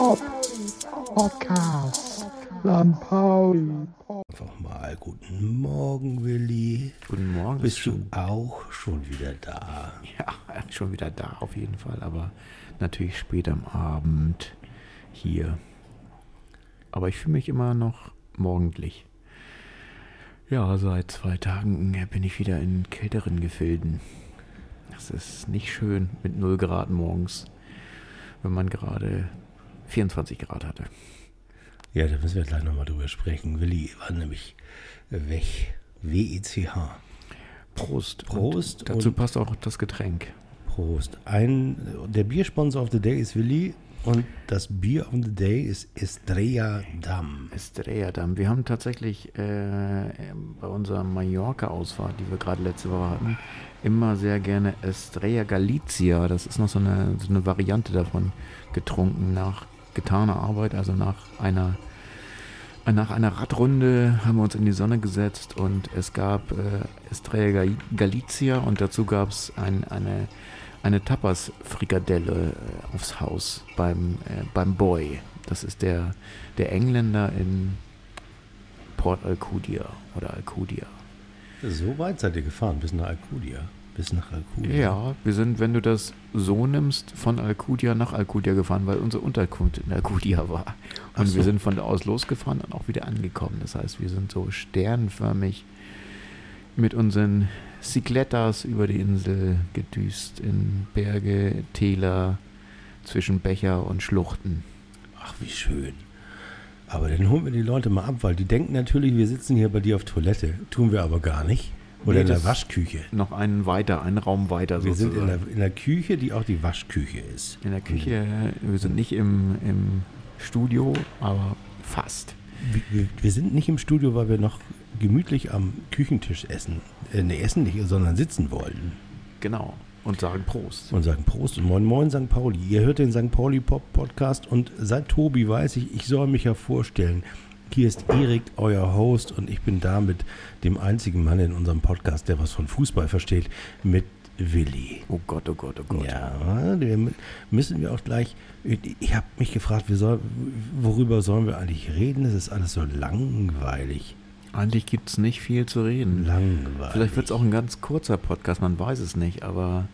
Podcast. St. Pauli. Einfach mal guten Morgen, Willi. Guten Morgen. Bist du auch schon wieder da? Ja, schon wieder da auf jeden Fall, aber natürlich spät am Abend hier. Aber ich fühle mich immer noch morgendlich. Ja, seit 2 Tagen bin ich wieder in kälteren Gefilden. Das ist nicht schön mit 0 Grad morgens, wenn man gerade 24 Grad hatte. Ja, da müssen wir gleich nochmal drüber sprechen. Willi war nämlich weg. W-E-C-H. Prost. Prost. Und dazu passt auch das Getränk. Prost. Der Biersponsor of the Day ist Willi und das Bier of the Day ist Estrella Damm. Estrella Damm. Wir haben tatsächlich bei unserer Mallorca-Ausfahrt, die wir gerade letzte Woche hatten, immer sehr gerne Estrella Galicia. Das ist noch so eine Variante davon getrunken nach getaner Arbeit, also nach einer Radrunde haben wir uns in die Sonne gesetzt und es gab Estrella Galicia und dazu gab es eine Tapas-Frikadelle aufs Haus beim Boy. Das ist der Engländer in Port Alcudia oder Alcudia. So weit seid ihr gefahren, bis nach Alcudia. Ja, wir sind, wenn du das so nimmst, von Alcudia nach Alcudia gefahren, weil unsere Unterkunft in Alcudia war. Und wir sind von da aus losgefahren und auch wieder angekommen. Das heißt, wir sind so sternförmig mit unseren Ciclettas über die Insel gedüst in Berge, Täler, zwischen Becher und Schluchten. Ach, wie schön. Aber dann holen wir die Leute mal ab, weil die denken natürlich, wir sitzen hier bei dir auf Toilette. Tun wir aber gar nicht. Oder in der Waschküche. Noch einen Raum weiter wir sozusagen. Wir sind in der Küche, die auch die Waschküche ist. In der Küche, wir sind nicht im Studio, aber fast. Wir sind nicht im Studio, weil wir noch gemütlich am Küchentisch essen. Essen nicht, sondern sitzen wollen. Genau. Und sagen Prost. Und Moin Moin St. Pauli. Ihr hört den St. Pauli Pop Podcast und seit Tobi weiß ich soll mich ja vorstellen. Hier ist Erik, euer Host, und ich bin da mit dem einzigen Mann in unserem Podcast, der was von Fußball versteht, mit Willi. Oh Gott, oh Gott, oh Gott. Ja, müssen wir auch gleich. Ich habe mich gefragt, worüber sollen wir eigentlich reden? Es ist alles so langweilig. Eigentlich gibt es nicht viel zu reden. Langweilig. Vielleicht wird es auch ein ganz kurzer Podcast, man weiß es nicht, aber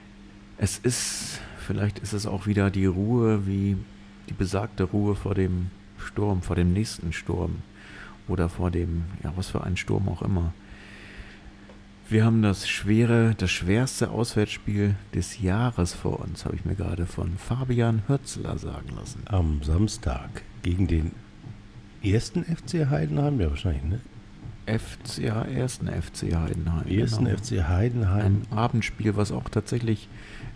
vielleicht ist es auch wieder die Ruhe, wie die besagte Ruhe vor dem Sturm, vor dem nächsten Sturm oder vor dem, ja, was für ein Sturm auch immer. Wir haben das schwerste Auswärtsspiel des Jahres vor uns, habe ich mir gerade von Fabian Hürzeler sagen lassen. Am Samstag gegen den ersten FC Heidenheim, ja wahrscheinlich, ne? Ersten FC Heidenheim. Ersten genau. FC Heidenheim. Ein Abendspiel, was auch tatsächlich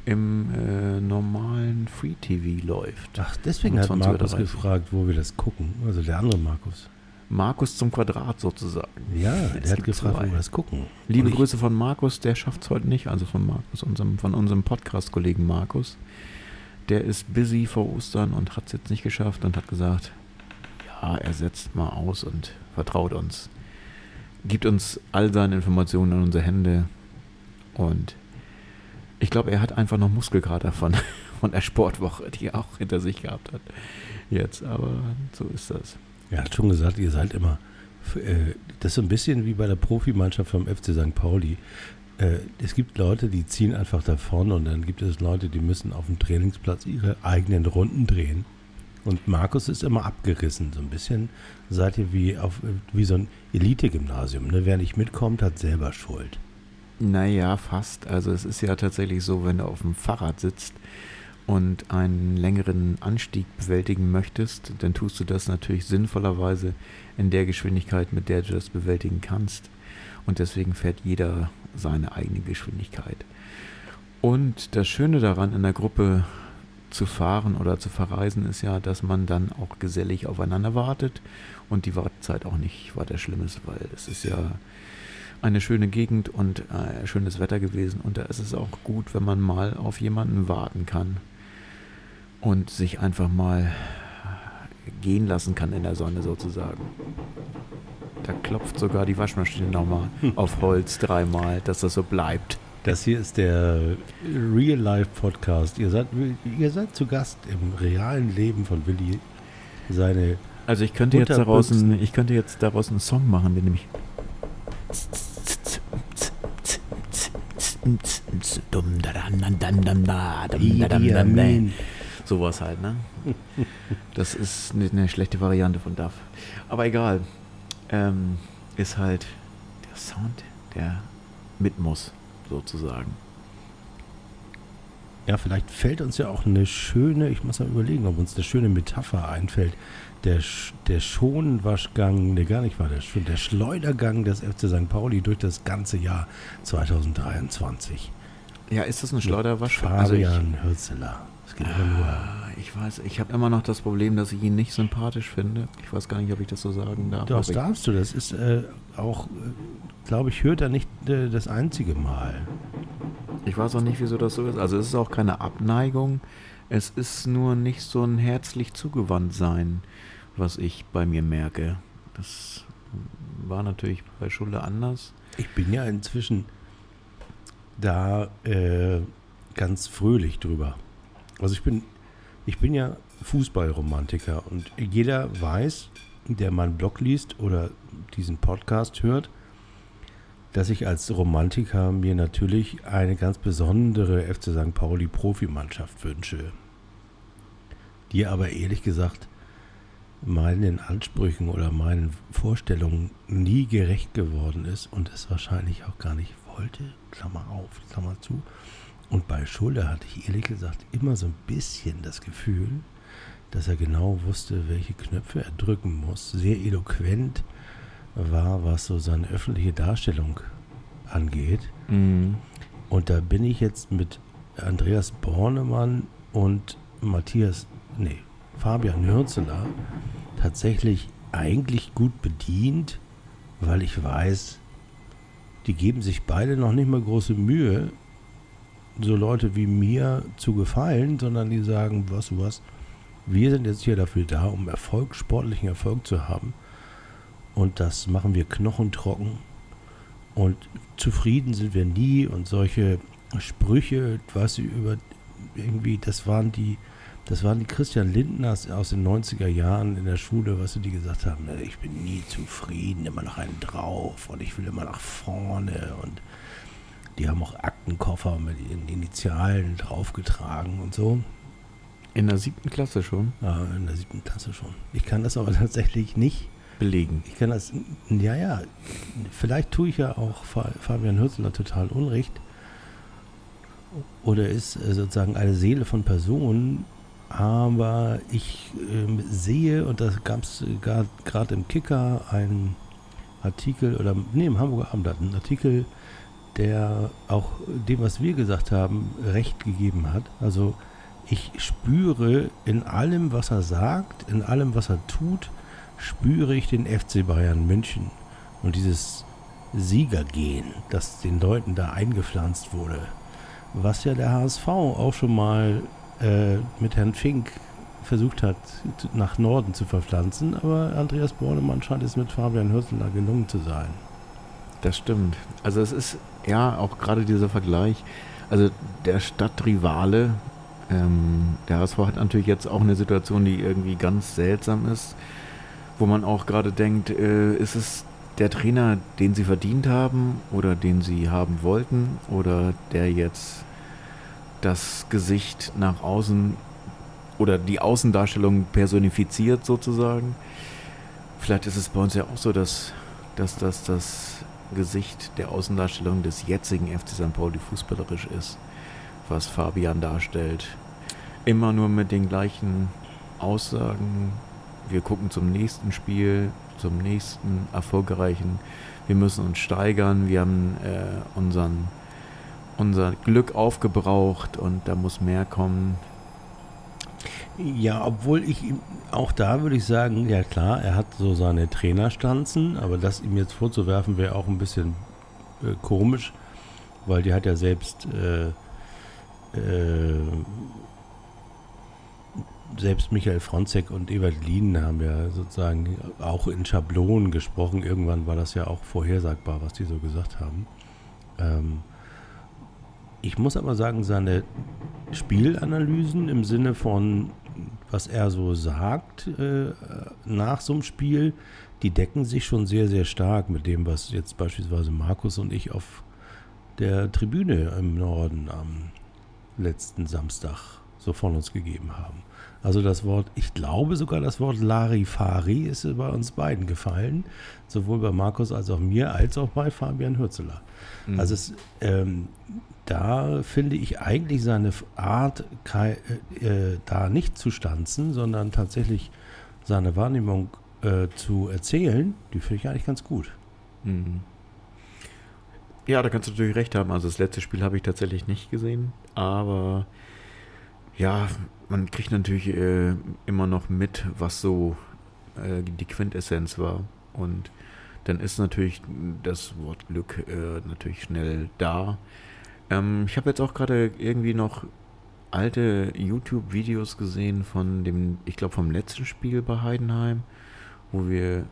im normalen Free TV läuft. Ach, deswegen um hat Markus 20:30 gefragt, wo wir das gucken. Also der andere Markus. Markus zum Quadrat sozusagen. Ja, der hat gefragt, wo wir das gucken. Liebe Grüße von Markus, der schafft es heute nicht, also von Markus, von unserem Podcast-Kollegen Markus. Der ist busy vor Ostern und hat es jetzt nicht geschafft und hat gesagt, ja, er setzt mal aus und vertraut uns. Gibt uns all seine Informationen in unsere Hände und ich glaube, er hat einfach noch Muskelkater von der Sportwoche, die er auch hinter sich gehabt hat. Jetzt, aber so ist das. Er hat schon gesagt, ihr seid immer, das ist so ein bisschen wie bei der Profimannschaft vom FC St. Pauli. Es gibt Leute, die ziehen einfach davon und dann gibt es Leute, die müssen auf dem Trainingsplatz ihre eigenen Runden drehen. Und Markus ist immer abgerissen. So ein bisschen seid ihr wie so ein Elite-Gymnasium. Ne? Wer nicht mitkommt, hat selber Schuld. Naja, fast. Also es ist ja tatsächlich so, wenn du auf dem Fahrrad sitzt und einen längeren Anstieg bewältigen möchtest, dann tust du das natürlich sinnvollerweise in der Geschwindigkeit, mit der du das bewältigen kannst. Und deswegen fährt jeder seine eigene Geschwindigkeit. Und das Schöne daran, in der Gruppe zu fahren oder zu verreisen, ist ja, dass man dann auch gesellig aufeinander wartet und die Wartezeit auch nicht weiter schlimm ist, weil es ist ja eine schöne Gegend und schönes Wetter gewesen und da ist es auch gut, wenn man mal auf jemanden warten kann und sich einfach mal gehen lassen kann in der Sonne sozusagen. Da klopft sogar die Waschmaschine nochmal auf Holz 3-mal, dass das so bleibt. Das hier ist der Real-Life-Podcast. Ihr seid zu Gast im realen Leben von Willi. Also ich könnte jetzt daraus einen Song machen, der nämlich sowas halt, ne? Das ist eine schlechte Variante von Duff. Aber egal. Ist halt der Sound, der mit muss, sozusagen. Ja, vielleicht fällt uns ja auch eine schöne, ich muss mal überlegen, ob uns eine schöne Metapher einfällt. Der Schonwaschgang, der Schleudergang des FC St. Pauli durch das ganze Jahr 2023. Ja, ist das ein Schleuderwasch? Fabian Hürzeler. Es geht aber nur. Ich habe immer noch das Problem, dass ich ihn nicht sympathisch finde. Ich weiß gar nicht, ob ich das so sagen darf. Das darfst du, das ist auch, glaube ich, hört er nicht das einzige Mal. Ich weiß auch nicht, wieso das so ist. Also es ist auch keine Abneigung. Es ist nur nicht so ein herzlich zugewandt sein, was ich bei mir merke. Das war natürlich bei Schulle anders. Ich bin ja inzwischen da ganz fröhlich drüber. Also ich bin ja Fußballromantiker und jeder weiß, der meinen Blog liest oder diesen Podcast hört, dass ich als Romantiker mir natürlich eine ganz besondere FC St. Pauli Profimannschaft wünsche, die aber ehrlich gesagt meinen Ansprüchen oder meinen Vorstellungen nie gerecht geworden ist und es wahrscheinlich auch gar nicht wollte, Klammer auf, Klammer zu. Und bei Schulle hatte ich ehrlich gesagt immer so ein bisschen das Gefühl, dass er genau wusste, welche Knöpfe er drücken muss. Sehr eloquent war, was so seine öffentliche Darstellung angeht. Mhm. Und da bin ich jetzt mit Andreas Bornemann und Fabian Hürzeler tatsächlich eigentlich gut bedient, weil ich weiß, die geben sich beide noch nicht mal große Mühe, so Leute wie mir zu gefallen, sondern die sagen, was, wir sind jetzt hier dafür da, um sportlichen Erfolg zu haben. Und das machen wir knochentrocken. Und zufrieden sind wir nie. Und solche Sprüche, was sie über irgendwie, das waren die Christian Lindners aus den 90er Jahren in der Schule, was die gesagt haben, ich bin nie zufrieden, immer noch einen drauf und ich will immer nach vorne. Und die haben auch Aktenkoffer mit ihren Initialen draufgetragen und so. In der 7. Klasse schon? Ja, in der 7. Klasse schon. Ich kann das aber tatsächlich nicht belegen. Ich kann das, vielleicht tue ich ja auch Fabian Hürzeler total Unrecht oder ist sozusagen eine Seele von Person, aber ich sehe, und das gab es gerade im Kicker, einen Artikel, im Hamburger Abendblatt, einen Artikel, der auch dem, was wir gesagt haben, Recht gegeben hat. Also ich spüre in allem, was er sagt, in allem, was er tut, spüre ich den FC Bayern München und dieses Siegergehen, das den Leuten da eingepflanzt wurde, was ja der HSV auch schon mal mit Herrn Fink versucht hat, nach Norden zu verpflanzen, aber Andreas Bornemann scheint es mit Fabian Hürzeler gelungen zu sein. Das stimmt. Also es ist ja auch gerade dieser Vergleich, also der Stadtrivale, der HSV hat natürlich jetzt auch eine Situation, die irgendwie ganz seltsam ist, wo man auch gerade denkt, ist es der Trainer, den sie verdient haben oder den sie haben wollten oder der jetzt das Gesicht nach außen oder die Außendarstellung personifiziert sozusagen. Vielleicht ist es bei uns ja auch so, dass das Gesicht der Außendarstellung des jetzigen FC St. Pauli fußballerisch ist, was Fabian darstellt. Immer nur mit den gleichen Aussagen. Wir gucken zum nächsten Spiel, zum nächsten erfolgreichen. Wir müssen uns steigern. Wir haben unser Glück aufgebraucht und da muss mehr kommen. Ja, obwohl auch da würde ich sagen, ja klar, er hat so seine Trainerstanzen, aber das ihm jetzt vorzuwerfen, wäre auch ein bisschen komisch, weil die hat ja selbst Michael Fronzek und Ewald Lien haben ja sozusagen auch in Schablonen gesprochen. Irgendwann war das ja auch vorhersagbar, was die so gesagt haben. Ich muss aber sagen, seine Spielanalysen im Sinne von, was er so sagt nach so einem Spiel, die decken sich schon sehr, sehr stark mit dem, was jetzt beispielsweise Markus und ich auf der Tribüne im Norden am letzten Samstag so von uns gegeben haben. Also das Wort, ich glaube sogar das Wort Larifari ist bei uns beiden gefallen, sowohl bei Markus als auch mir, als auch bei Fabian Hürzeler. Mhm. Also da finde ich eigentlich seine Art, da nicht zu stanzen, sondern tatsächlich seine Wahrnehmung zu erzählen, die finde ich eigentlich ganz gut. Mhm. Ja, da kannst du natürlich recht haben. Also das letzte Spiel habe ich tatsächlich nicht gesehen, aber ja, man kriegt natürlich immer noch mit, was so die Quintessenz war. Und dann ist natürlich das Wort Glück natürlich schnell da. Ich habe jetzt auch gerade irgendwie noch alte YouTube-Videos gesehen von dem, ich glaube vom letzten Spiel bei Heidenheim, wo wir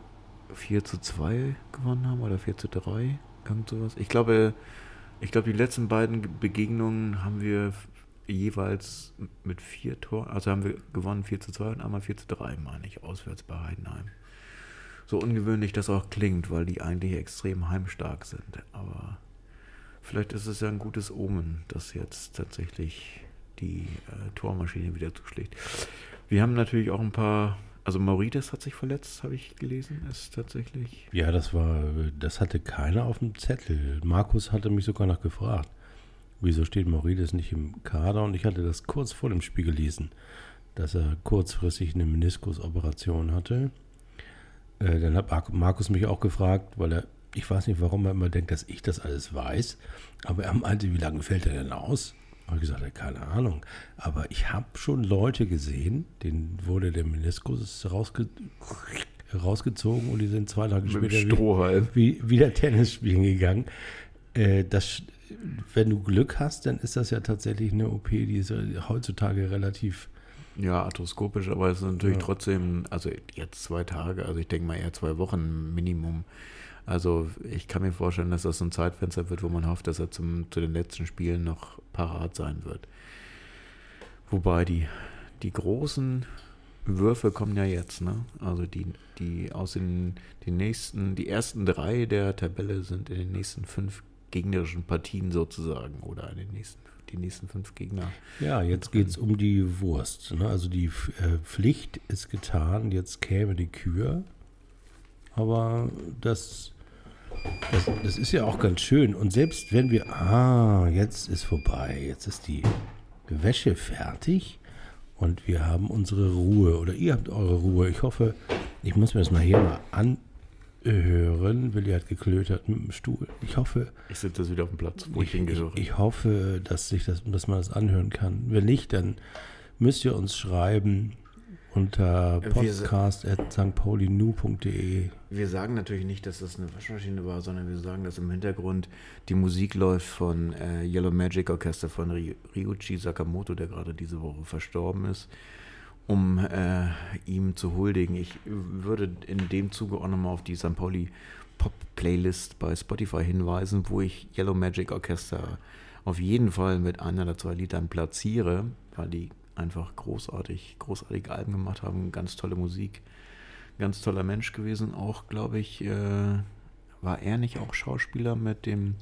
4:2 gewonnen haben oder 4:3, irgend sowas. Ich glaube, die letzten beiden Begegnungen haben wir jeweils mit 4 Toren, also haben wir gewonnen 4:2 und einmal 4:3, meine ich, auswärts bei Heidenheim. So ungewöhnlich das auch klingt, weil die eigentlich extrem heimstark sind, aber vielleicht ist es ja ein gutes Omen, dass jetzt tatsächlich die Tormaschine wieder zuschlägt. Wir haben natürlich auch ein paar, also Maurides hat sich verletzt, habe ich gelesen, ist tatsächlich. Ja, das hatte keiner auf dem Zettel. Markus hatte mich sogar noch gefragt, wieso steht Maurides nicht im Kader? Und ich hatte das kurz vor dem Spiel gelesen, dass er kurzfristig eine Meniskusoperation hatte. Dann hat Markus mich auch gefragt, weil ich weiß nicht, warum er immer denkt, dass ich das alles weiß, aber er meinte, wie lange fällt er denn aus? Und ich gesagt, keine Ahnung. Aber ich habe schon Leute gesehen, denen wurde der Meniskus rausgezogen und die sind 2 Tage mit später wieder Tennis spielen gegangen. Wenn du Glück hast, dann ist das ja tatsächlich eine OP, die ist heutzutage relativ... Ja, arthroskopisch, aber es ist natürlich trotzdem, also jetzt 2 Tage, also ich denke mal eher 2 Wochen Minimum. Also ich kann mir vorstellen, dass das so ein Zeitfenster wird, wo man hofft, dass er zu den letzten Spielen noch parat sein wird. Wobei die großen Würfe kommen ja jetzt, ne? Also die ersten 3 der Tabelle sind in den nächsten 5 gegnerischen Partien sozusagen oder in die nächsten 5 Gegner. Ja, jetzt geht es um die Wurst. Ne? Also die Pflicht ist getan, jetzt käme die Kür. Aber das ist ja auch ganz schön. Und selbst wenn wir, jetzt ist vorbei, jetzt ist die Wäsche fertig und wir haben unsere Ruhe oder ihr habt eure Ruhe. Ich hoffe, ich muss mir das nachher mal anhören. Willi hat geklötert mit dem Stuhl. Ich hoffe... Ich sitze jetzt wieder auf dem Platz, wo ich hingehöre. Ich hoffe, dass man das anhören kann. Wenn nicht, dann müsst ihr uns schreiben unter podcast@stpaulinu.de. Wir sagen natürlich nicht, dass das eine Waschmaschine war, sondern wir sagen, dass im Hintergrund die Musik läuft von Yellow Magic Orchestra von Ryuichi Sakamoto, der gerade diese Woche verstorben ist, um ihm zu huldigen. Ich würde in dem Zuge auch nochmal auf die St. Pauli Pop-Playlist bei Spotify hinweisen, wo ich Yellow Magic Orchestra auf jeden Fall mit 1 oder 2 Liedern platziere, weil die einfach großartige Alben gemacht haben, ganz tolle Musik, ganz toller Mensch gewesen. Auch, glaube ich, war er nicht auch Schauspieler mit dem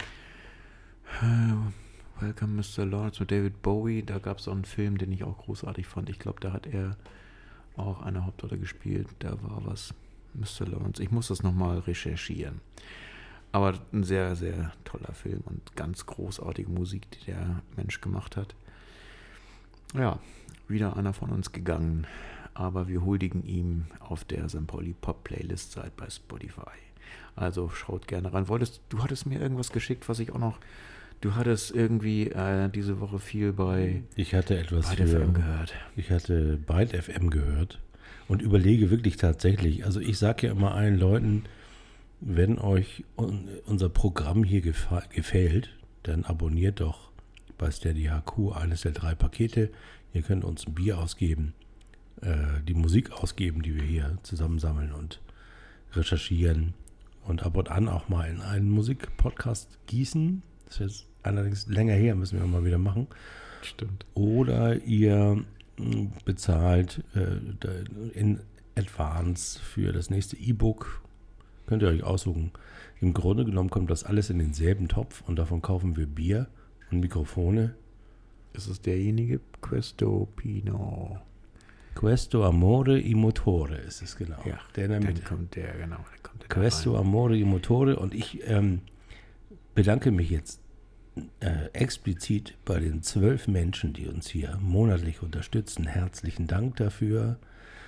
Welcome Mr. Lawrence mit David Bowie? Da gab es auch einen Film, den ich auch großartig fand. Ich glaube, da hat er auch eine Hauptrolle gespielt. Da war was, Mr. Lawrence. Ich muss das nochmal recherchieren. Aber ein sehr, sehr toller Film und ganz großartige Musik, die der Mensch gemacht hat. Ja, wieder einer von uns gegangen, aber wir huldigen ihm auf der St. Pauli Pop Playlist Seite bei Spotify. Also schaut gerne rein. Du hattest mir irgendwas geschickt, was ich auch noch, du hattest irgendwie diese Woche viel bei Ich hatte etwas Byte FM gehört. Ich hatte Byte FM gehört und überlege wirklich tatsächlich, also ich sage ja immer allen Leuten, wenn euch unser Programm hier gefällt, dann abonniert doch bei Steady HQ eines der 3 Pakete. Ihr könnt uns ein Bier ausgeben, die Musik ausgeben, die wir hier zusammensammeln und recherchieren und ab und an auch mal in einen Musikpodcast gießen. Das ist allerdings länger her, müssen wir mal wieder machen. Stimmt. Oder ihr bezahlt in Advance für das nächste E-Book. Könnt ihr euch aussuchen. Im Grunde genommen kommt das alles in denselben Topf und davon kaufen wir Bier und Mikrofone. Ist es derjenige? Questo Pino. Questo Amore i Motore ist es genau. Ja, der in der Mitte. dann kommt der, genau. Questo Amore i Motore, und ich bedanke mich jetzt explizit bei den 12 Menschen, die uns hier monatlich unterstützen. Herzlichen Dank dafür.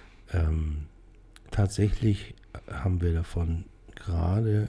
Tatsächlich haben wir davon gerade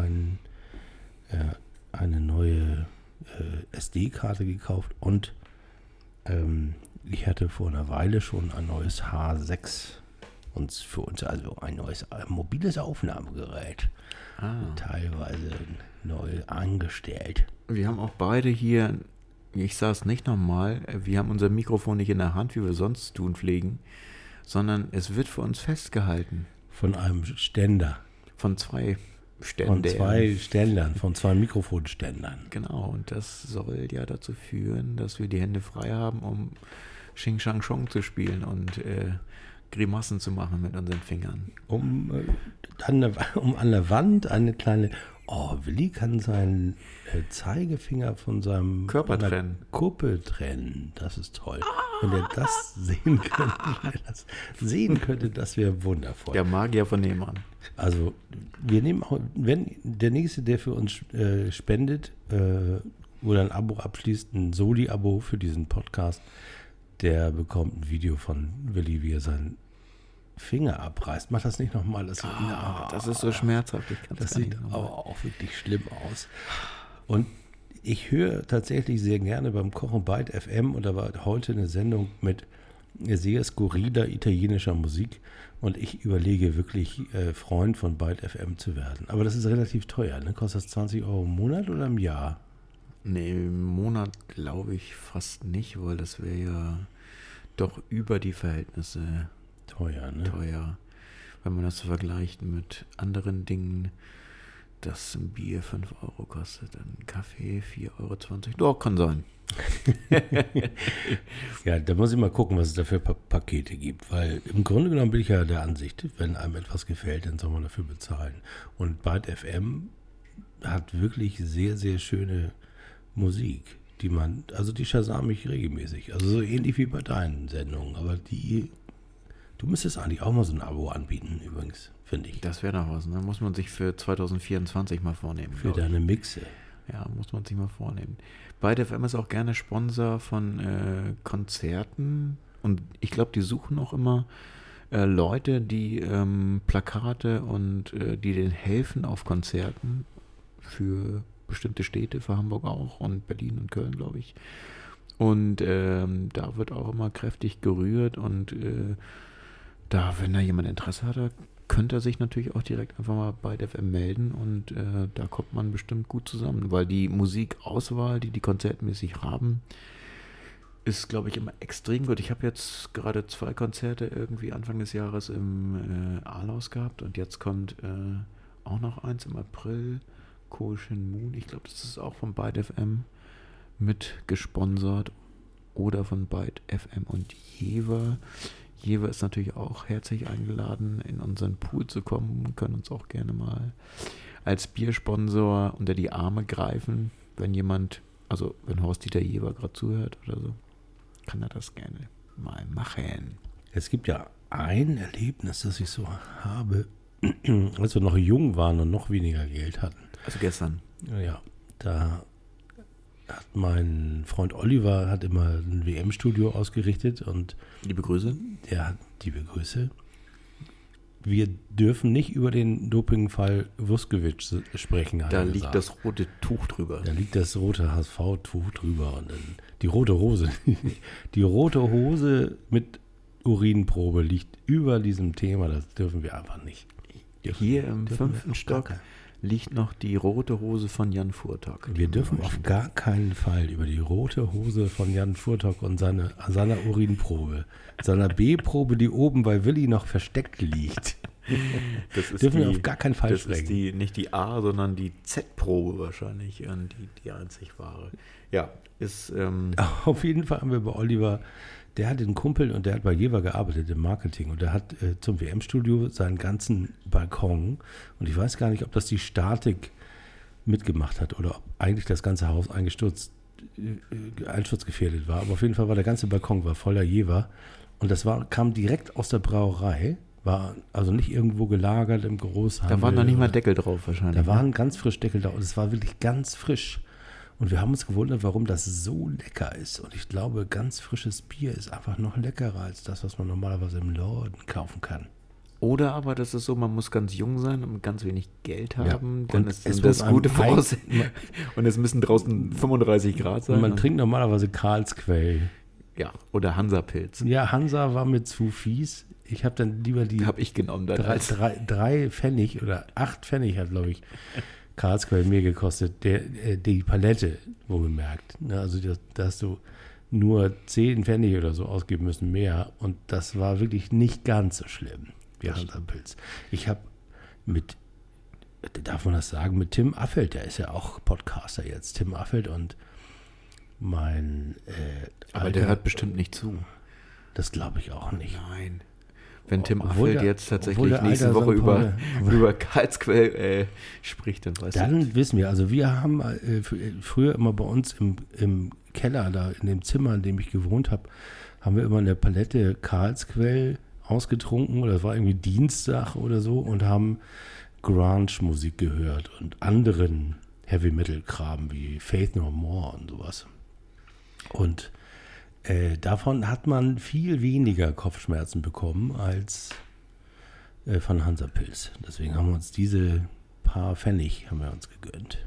eine neue SD-Karte gekauft und ich hatte vor einer Weile schon ein neues H6 für uns, also ein neues mobiles Aufnahmegerät, teilweise neu angestellt. Wir haben auch beide hier, ich sage es nicht nochmal, wir haben unser Mikrofon nicht in der Hand, wie wir sonst tun pflegen, sondern es wird für uns festgehalten. Von einem Ständer. Von 2 Ständern. Von zwei Mikrofonständern. Genau, und das soll ja dazu führen, dass wir die Hände frei haben, um Xing Shang Chong zu spielen und Grimassen zu machen mit unseren Fingern. Um an der Wand eine kleine... Oh, Willi kann seinen Zeigefinger von seinem Körper trennen. Kuppe trennen. Das ist toll. Wenn er das sehen könnte, das wäre wundervoll. Der Magier von nebenan. Also, wir nehmen auch, wenn der Nächste, der für uns spendet oder ein Abo abschließt, ein Soli-Abo für diesen Podcast, der bekommt ein Video von Willi, wie er seinen Finger abreißt. Mach das nicht nochmal. Das ist so schmerzhaft. Das sieht aber auch wirklich schlimm aus. Und ich höre tatsächlich sehr gerne beim Kochen Byte FM, und da war heute eine Sendung mit sehr skurriler italienischer Musik, und ich überlege wirklich, Freund von Byte FM zu werden. Aber das ist relativ teuer, ne? Kostet das 20 € im Monat oder im Jahr? Nee, im Monat glaube ich fast nicht, weil das wäre ja doch über die Verhältnisse teuer, ne? Teuer. Wenn man das so vergleicht mit anderen Dingen, dass ein Bier 5 € kostet, ein Kaffee 4,20 €. Doch, kann sein. Ja, da muss ich mal gucken, was es da für Pakete gibt, weil im Grunde genommen bin ich ja der Ansicht, wenn einem etwas gefällt, dann soll man dafür bezahlen. Und Byte FM hat wirklich sehr, sehr schöne Musik, die shazam ich regelmäßig. Also so ähnlich wie bei deinen Sendungen, aber du müsstest eigentlich auch mal so ein Abo anbieten, übrigens, finde ich. Das wäre noch was, ne? Muss man sich für 2024 mal vornehmen. Für deine Mixe. Ja, muss man sich mal vornehmen. Byte FM ist auch gerne Sponsor von Konzerten, und ich glaube, die suchen auch immer Leute, die Plakate und die denen helfen auf Konzerten für bestimmte Städte, für Hamburg auch und Berlin und Köln, glaube ich. Und da wird auch immer kräftig gerührt, und wenn da jemand Interesse hat, könnte er sich natürlich auch direkt einfach mal bei der FM melden, und da kommt man bestimmt gut zusammen, weil die Musikauswahl, die konzertmäßig haben, ist, glaube ich, immer extrem gut. Ich habe jetzt gerade 2 Konzerte irgendwie Anfang des Jahres im Ahaus gehabt, und jetzt kommt auch noch eins im April, Koshin Moon. Ich glaube, das ist auch von Byte FM mit gesponsert oder von Byte FM und Jever. Jever ist natürlich auch herzlich eingeladen, in unseren Pool zu kommen, können uns auch gerne mal als Biersponsor unter die Arme greifen, wenn Horst-Dieter Jever gerade zuhört oder so, kann er das gerne mal machen. Es gibt ja ein Erlebnis, das ich so habe, als wir noch jung waren und noch weniger Geld hatten. Also gestern. Ja, da hat mein Freund Oliver immer ein WM-Studio ausgerichtet, und liebe Grüße. Liebe Grüße. Wir dürfen nicht über den Dopingfall Vuskovic sprechen. Da liegt das rote Tuch drüber. Da liegt das rote HSV-Tuch drüber, und dann die rote Hose. Die rote Hose mit Urinprobe liegt über diesem Thema. Das dürfen wir einfach nicht. Hier im 5. Stock liegt noch die rote Hose von Jan Furtok. Wir dürfen auf gar keinen Fall über die rote Hose von Jan Furtok und seiner Urinprobe, seiner B-Probe, die oben bei Willi noch versteckt liegt. Das ist Dürfen wir auf gar keinen Fall das sprechen. ist nicht die A, sondern die Z-Pro wahrscheinlich, die einzig wahre. Ja, ist Auf jeden Fall haben wir bei Oliver, der hat einen Kumpel und der hat bei Jever gearbeitet im Marketing und der hat zum WM-Studio seinen ganzen Balkon und ich weiß gar nicht, ob das die Statik mitgemacht hat oder ob eigentlich das ganze Haus einsturzgefährdet war, aber auf jeden Fall war der ganze Balkon voller Jever und das kam direkt aus der Brauerei, war also nicht irgendwo gelagert im Großhandel. Da war noch nicht mal Deckel drauf wahrscheinlich. Da waren ganz frisch Deckel drauf und es war wirklich ganz frisch. Und wir haben uns gewundert, warum das so lecker ist. Und ich glaube, ganz frisches Bier ist einfach noch leckerer als das, was man normalerweise im Norden kaufen kann. Oder aber das ist so, man muss ganz jung sein und ganz wenig Geld haben. Ja. Dann ist das gute Voraussetzung. Und es müssen draußen 35 Grad sein. Und man trinkt normalerweise Karlsquell. Ja, oder Hansa-Pilz. Ja, Hansa war mir zu fies. Ich habe dann lieber die Habe ich genommen. Dann 3 Pfennig oder 8 Pfennig hat, glaube ich, Karlsquell mir gekostet. Die Palette, wohlgemerkt. Also da hast du nur 10 Pfennig oder so ausgeben müssen mehr. Und das war wirklich nicht ganz so schlimm wie Hansa-Pilz. Ich habe darf man das sagen, mit Tim Affelt, der ist ja auch Podcaster jetzt. Tim Affelt und mein aber der hört bestimmt nicht zu. Das glaube ich auch nicht. Nein. Wenn Tim Obwohl Affelt der- jetzt obwohl tatsächlich der nächste Alter Woche St. Paul- über Karlsquell spricht, dann weißt du. Dann wissen wir, also wir haben früher immer bei uns im Keller, da in dem Zimmer, in dem ich gewohnt habe, haben wir immer eine Palette Karlsquell ausgetrunken, oder das war irgendwie Dienstag oder so, und haben Grunge-Musik gehört und anderen Heavy-Metal-Kram wie Faith No More und sowas. Und davon hat man viel weniger Kopfschmerzen bekommen als von Hansa-Pilz. Deswegen haben wir uns diese paar Pfennig haben wir uns gegönnt.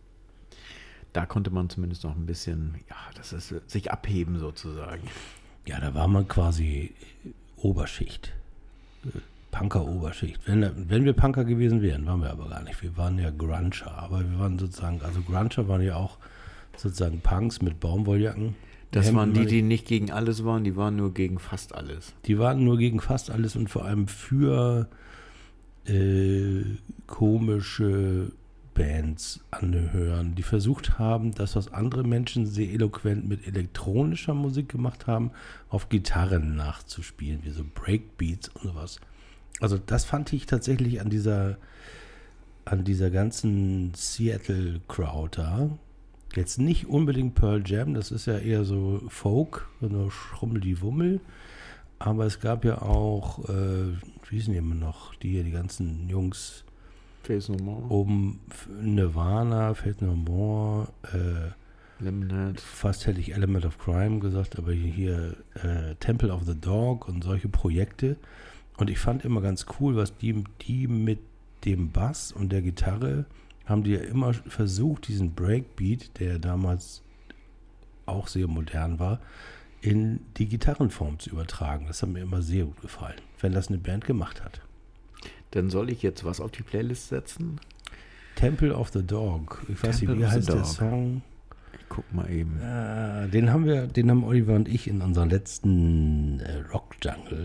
Da konnte man zumindest noch ein bisschen, ja, das ist sich abheben sozusagen. Ja, da war man quasi Oberschicht. Punker-Oberschicht. Wenn wir Punker gewesen wären, waren wir aber gar nicht. Wir waren ja Gruncher. Aber wir waren sozusagen, also Gruncher waren ja auch sozusagen Punks mit Baumwolljacken. Das waren die nicht gegen alles waren, die waren nur gegen fast alles. Die waren nur gegen fast alles und vor allem für komische Bands anhören, die versucht haben, das, was andere Menschen sehr eloquent mit elektronischer Musik gemacht haben, auf Gitarren nachzuspielen, wie so Breakbeats und sowas. Also das fand ich tatsächlich an dieser ganzen Seattle-Crowd da. Jetzt nicht unbedingt Pearl Jam, das ist ja eher so Folk, so Schrummel-die-Wummel. Aber es gab ja auch, wie hießen die immer noch, die ganzen Jungs Faith No More. oben, Nirvana, Faith No More, Lemonhead. fast hätte ich Element of Crime gesagt, aber hier Temple of the Dog und solche Projekte. Und ich fand immer ganz cool, was die mit dem Bass und der Gitarre haben die ja immer versucht, diesen Breakbeat, der damals auch sehr modern war, in die Gitarrenform zu übertragen. Das hat mir immer sehr gut gefallen, wenn das eine Band gemacht hat. Dann soll ich jetzt was auf die Playlist setzen? Temple of the Dog. Ich weiß nicht, Temple wie of the heißt der Dog. Song? Ich guck mal eben. Den haben Oliver und ich in unserer letzten Rock Jungle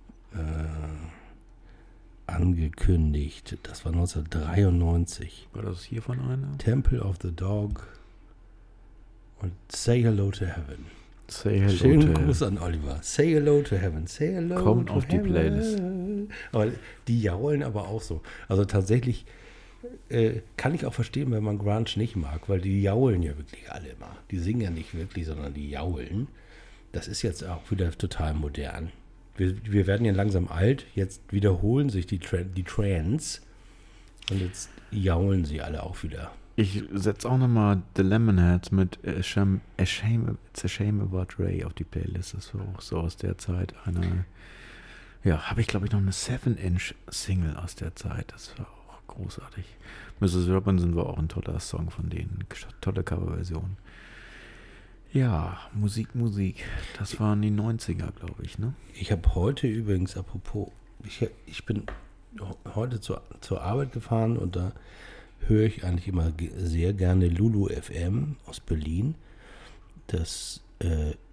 angekündigt. Das war 1993. War das hier von einer? Temple of the Dog und Say Hello to Heaven. Say Hello Schönen to Gruß an Oliver. Say Hello to Heaven. Say Hello Kommt to auf die Heaven. Playlist. Aber die jaulen aber auch so. Also tatsächlich kann ich auch verstehen, wenn man Grunge nicht mag, weil die jaulen ja wirklich alle immer. Die singen ja nicht wirklich, sondern die jaulen. Das ist jetzt auch wieder total modern. Wir werden ja langsam alt, jetzt wiederholen sich die Trends und jetzt jaulen sie alle auch wieder. Ich setze auch nochmal The Lemonheads mit It's a Shame About Ray auf die Playlist. Das war auch so aus der Zeit ja, habe ich glaube ich noch eine 7-Inch-Single aus der Zeit. Das war auch großartig. Mrs. Robinson war auch ein toller Song von denen. Tolle Coverversion. Ja, Musik. Das waren die 90er, glaube ich, ne? Ich habe heute übrigens, apropos, ich bin heute zur Arbeit gefahren und da höre ich eigentlich immer sehr gerne Lulu FM aus Berlin. Das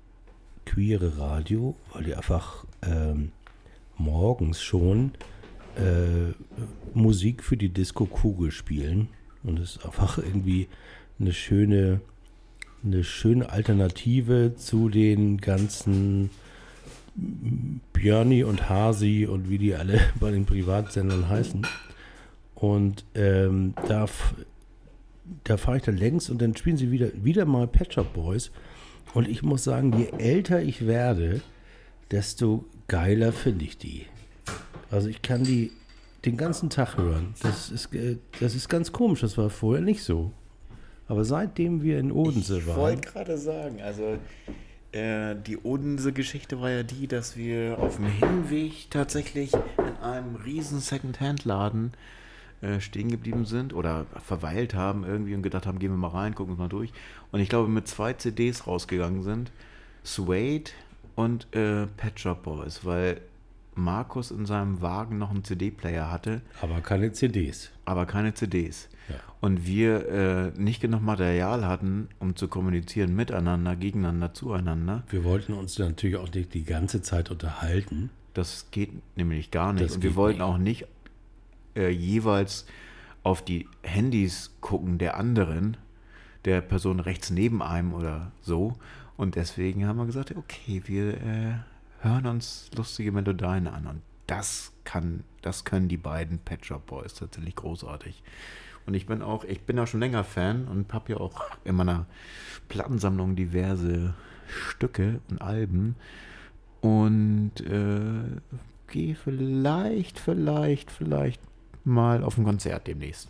queere Radio, weil die einfach morgens schon Musik für die Disco-Kugel spielen. Und es ist einfach irgendwie eine schöne Alternative zu den ganzen Björni und Hasi und wie die alle bei den Privatsendern heißen. Und da fahre ich dann längs und dann spielen sie wieder mal Pet Shop Boys. Und ich muss sagen, je älter ich werde, desto geiler finde ich die. Also ich kann die den ganzen Tag hören. Das ist ganz komisch, das war vorher nicht so. Aber seitdem wir in Odense waren... Ich wollte gerade sagen, also die Odense-Geschichte war ja die, dass wir auf dem Hinweg tatsächlich in einem riesen Second-Hand-Laden stehen geblieben sind oder verweilt haben irgendwie und gedacht haben, gehen wir mal rein, gucken uns mal durch. Und ich glaube, mit 2 CDs rausgegangen sind, Suede und Pet Shop Boys, weil Markus in seinem Wagen noch einen CD-Player hatte. Aber keine CDs. Ja. Und wir nicht genug Material hatten, um zu kommunizieren miteinander, gegeneinander, zueinander. Wir wollten uns natürlich auch nicht die ganze Zeit unterhalten. Das geht nämlich gar nicht. Und wir wollten auch nicht jeweils auf die Handys gucken der anderen, der Person rechts neben einem oder so. Und deswegen haben wir gesagt, okay, wir hören uns lustige Melodien an. Und das können die beiden Pet Shop Boys tatsächlich großartig. Und ich bin auch schon länger Fan und habe ja auch in meiner Plattensammlung diverse Stücke und Alben. Und gehe vielleicht mal auf ein Konzert demnächst.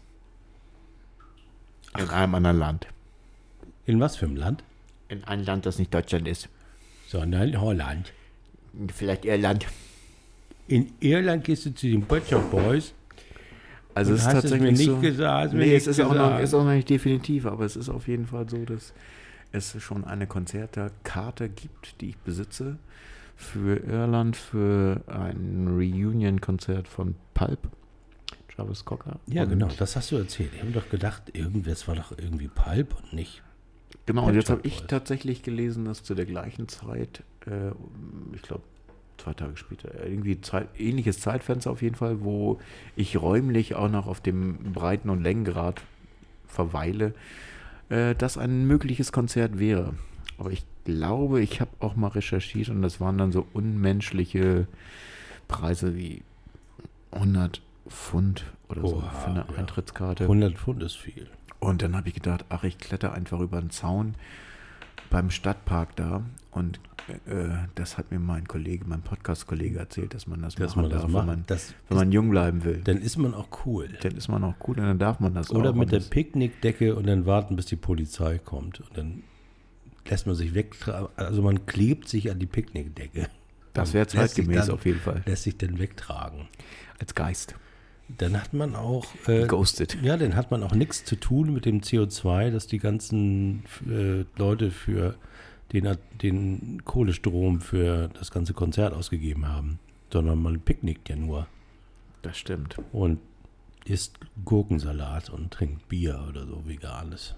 In einem anderen Land. In was für einem Land? In ein Land, das nicht Deutschland ist. Sondern Holland. Vielleicht Irland. In Irland gehst du zu den Pet Shop Boys. Also es ist tatsächlich nicht so. Gesagt, Es ist auch noch nicht definitiv, aber es ist auf jeden Fall so, dass es schon eine Konzertkarte gibt, die ich besitze für Irland, für ein Reunion-Konzert von Pulp. Travis Cocker. Ja, genau, das hast du erzählt. Ich habe doch gedacht, irgendwas war doch irgendwie Pulp und nicht. Genau, und jetzt habe ich tatsächlich gelesen, dass zu der gleichen Zeit, ich glaube 2 Tage später, irgendwie ähnliches Zeitfenster auf jeden Fall, wo ich räumlich auch noch auf dem Breiten- und Längengrad verweile, dass ein mögliches Konzert wäre. Aber ich glaube, ich habe auch mal recherchiert und das waren dann so unmenschliche Preise wie 100 Pfund oder so für eine Eintrittskarte. 100 Pfund ist viel. Und dann habe ich gedacht, ach, ich kletter einfach über den Zaun beim Stadtpark da. Und das hat mir mein Podcast-Kollege erzählt, dass man das machen darf, wenn man jung bleiben will. Dann ist man auch cool. Und dann darf man das Oder auch. mit der Picknickdecke und dann warten, bis die Polizei kommt. Und dann lässt man sich wegtragen. Also man klebt sich an die Picknickdecke. Das wäre zeitgemäß auf jeden Fall. Lässt sich dann wegtragen. Als Geist. Dann hat man auch Ghosted. Ja, dann hat man auch nichts zu tun mit dem CO2, dass die ganzen Leute für den Kohlestrom für das ganze Konzert ausgegeben haben. Sondern man picknickt ja nur. Das stimmt. Und isst Gurkensalat und trinkt Bier oder so, veganes.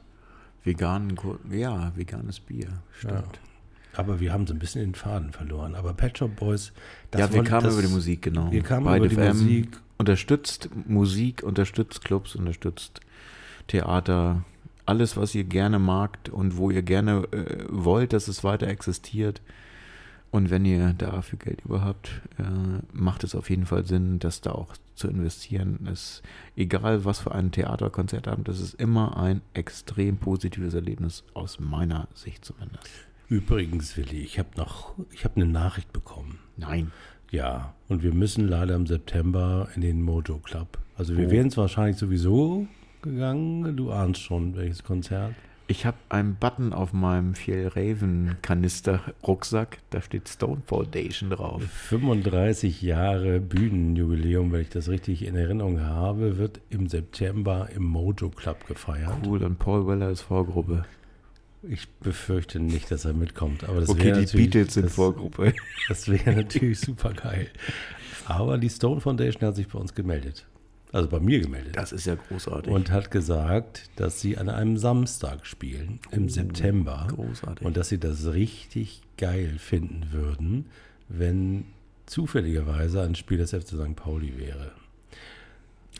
Veganes Bier. Stimmt. Ja. Aber wir haben so ein bisschen den Faden verloren. Aber Pet Shop Boys... wir kamen über die Musik, genau. Wir kamen über die Musik. Unterstützt Musik, unterstützt Clubs, unterstützt Theater. Alles, was ihr gerne magt und wo ihr gerne wollt, dass es weiter existiert. Und wenn ihr dafür Geld überhaupt, macht es auf jeden Fall Sinn, das da auch zu investieren. Egal, was für ein Theaterkonzertabend, das ist immer ein extrem positives Erlebnis, aus meiner Sicht zumindest. Übrigens, Willi, ich habe eine Nachricht bekommen. Nein. Ja, und wir müssen leider im September in den Mojo Club. Also wir wären es wahrscheinlich sowieso gegangen. Du ahnst schon, welches Konzert. Ich habe einen Button auf meinem Fjällräven-Kanister-Rucksack. Da steht Stone Foundation drauf. 35 Jahre Bühnenjubiläum, wenn ich das richtig in Erinnerung habe, wird im September im Mojo Club gefeiert. Cool, und Paul Weller ist Vorgruppe. Ich befürchte nicht, dass er mitkommt. Aber das okay, die Beatles sind Vorgruppe. Das wäre natürlich super geil. Aber die Stone Foundation hat sich bei uns gemeldet. Also bei mir gemeldet. Das ist ja großartig. Und hat gesagt, dass sie an einem Samstag spielen, im September. Großartig. Und dass sie das richtig geil finden würden, wenn zufälligerweise ein Spiel des FC St. Pauli wäre.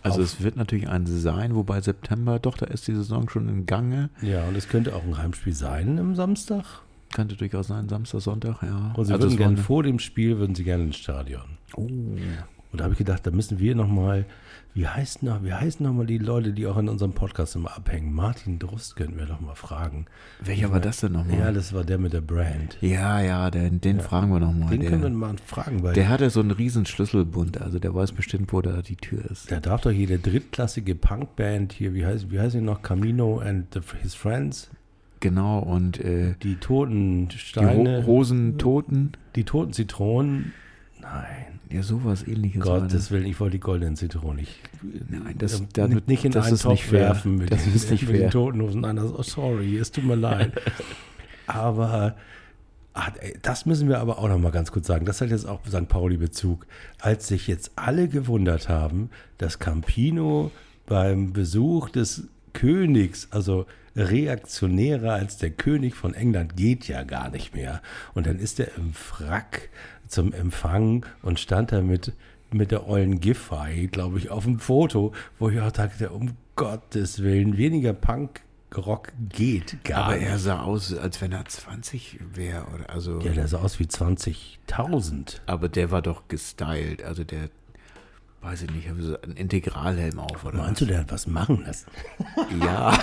Also es wird natürlich ein sein, wobei September, doch, da ist die Saison schon in Gange. Ja, und es könnte auch ein Heimspiel sein am Samstag. Könnte durchaus sein, Samstag, Sonntag, ja. Und sie also würden gerne vor dem Spiel, würden sie gerne ins Stadion. Oh. Und da habe ich gedacht, da müssen wir nochmal, wie heißen noch mal die Leute, die auch in unserem Podcast immer abhängen? Martin Drust könnten wir doch mal fragen. Welcher war das denn nochmal? Ja, das war der mit der Brand. Ja, den fragen wir nochmal. Den können wir mal fragen, weil der hatte so einen riesen Schlüsselbund, also der weiß bestimmt, wo da die Tür ist. der darf doch jede drittklassige Punkband hier, wie heißt die noch? Camino and His Friends? Genau, und Die toten die Steine. Rosentoten. Die toten Zitronen. Nein. Ja, sowas ähnliches. war das. Gottes Willen, ich wollte die goldenen Zitronen nicht. Nein, das nicht in das einen ist nicht Topf fair. werfen mit, Das den, ist nicht mit den fair. toten Hosen. Nein, oh, sorry, es tut mir leid. Aber das müssen wir aber auch noch mal ganz kurz sagen. Das hat jetzt auch St. Pauli-Bezug. Als sich jetzt alle gewundert haben, dass Campino beim Besuch des Königs, also reaktionärer als der König von England, geht ja gar nicht mehr. Und dann ist er im Frack zum Empfang und stand da mit der ollen Giffey, glaube ich, auf dem Foto, wo ich auch dachte, um Gottes Willen, weniger Punkrock geht gar Aber nicht. er sah aus, als wenn er 20 wäre. Also, Ja, der sah aus wie 20.000. aber der war doch gestylt. Also der, weiß ich nicht, hatte so einen Integralhelm auf. Oder Meinst du, der hat was machen lassen? Ja,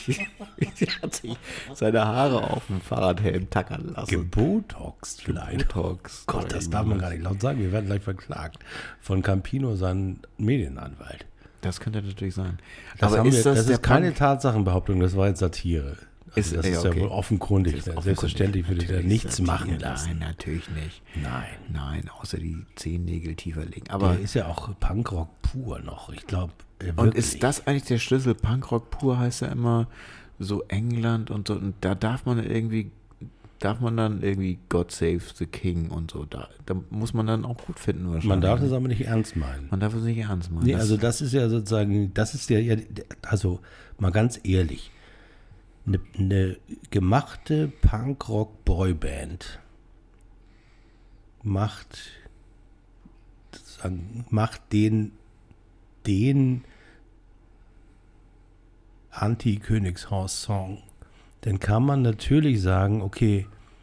er hat sich seine Haare auf dem Fahrradhelm tackern lassen. Gebotoxt vielleicht. Botox. Gott, das darf man gar nicht laut sagen. Wir werden gleich verklagt von Campino, seinen Medienanwalt. Das könnte natürlich sein. Das, Aber ist das, das der ist keine Punk? Tatsachenbehauptung, das war jetzt Satire. Ist- Das ist ja, ja okay. wohl offenkundig. Das ist Selbstverständlich würde der natürlich nichts Satire. machen lassen. Nein, natürlich nicht. Nein. Nein, außer die Zehennägel tiefer legen. Aber Der ist ja auch Punkrock pur noch. Ich glaube, und ist das eigentlich der Schlüssel? Punkrock pur heißt ja immer so England und so. Und da darf man dann irgendwie God Save the King und so. Da muss man dann auch gut finden wahrscheinlich. Man darf das aber nicht ernst meinen. Man darf es nicht ernst meinen. Nee, Das- also das ist ja sozusagen, das ist ja, also mal ganz ehrlich, eine gemachte Punkrock-Boyband macht den Anti-Königshaus-Song. Dann kann man natürlich sagen, okay,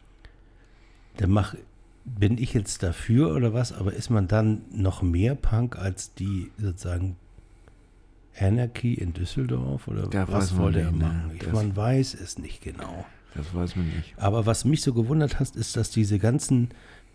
bin ich jetzt dafür oder was, aber ist man dann noch mehr Punk als die sozusagen Anarchy in Düsseldorf oder Ja, weiß was man wollte er nicht, ne? machen? Das- Man weiß es nicht genau. Das weiß man nicht. Aber was mich so gewundert hat, ist, dass diese ganzen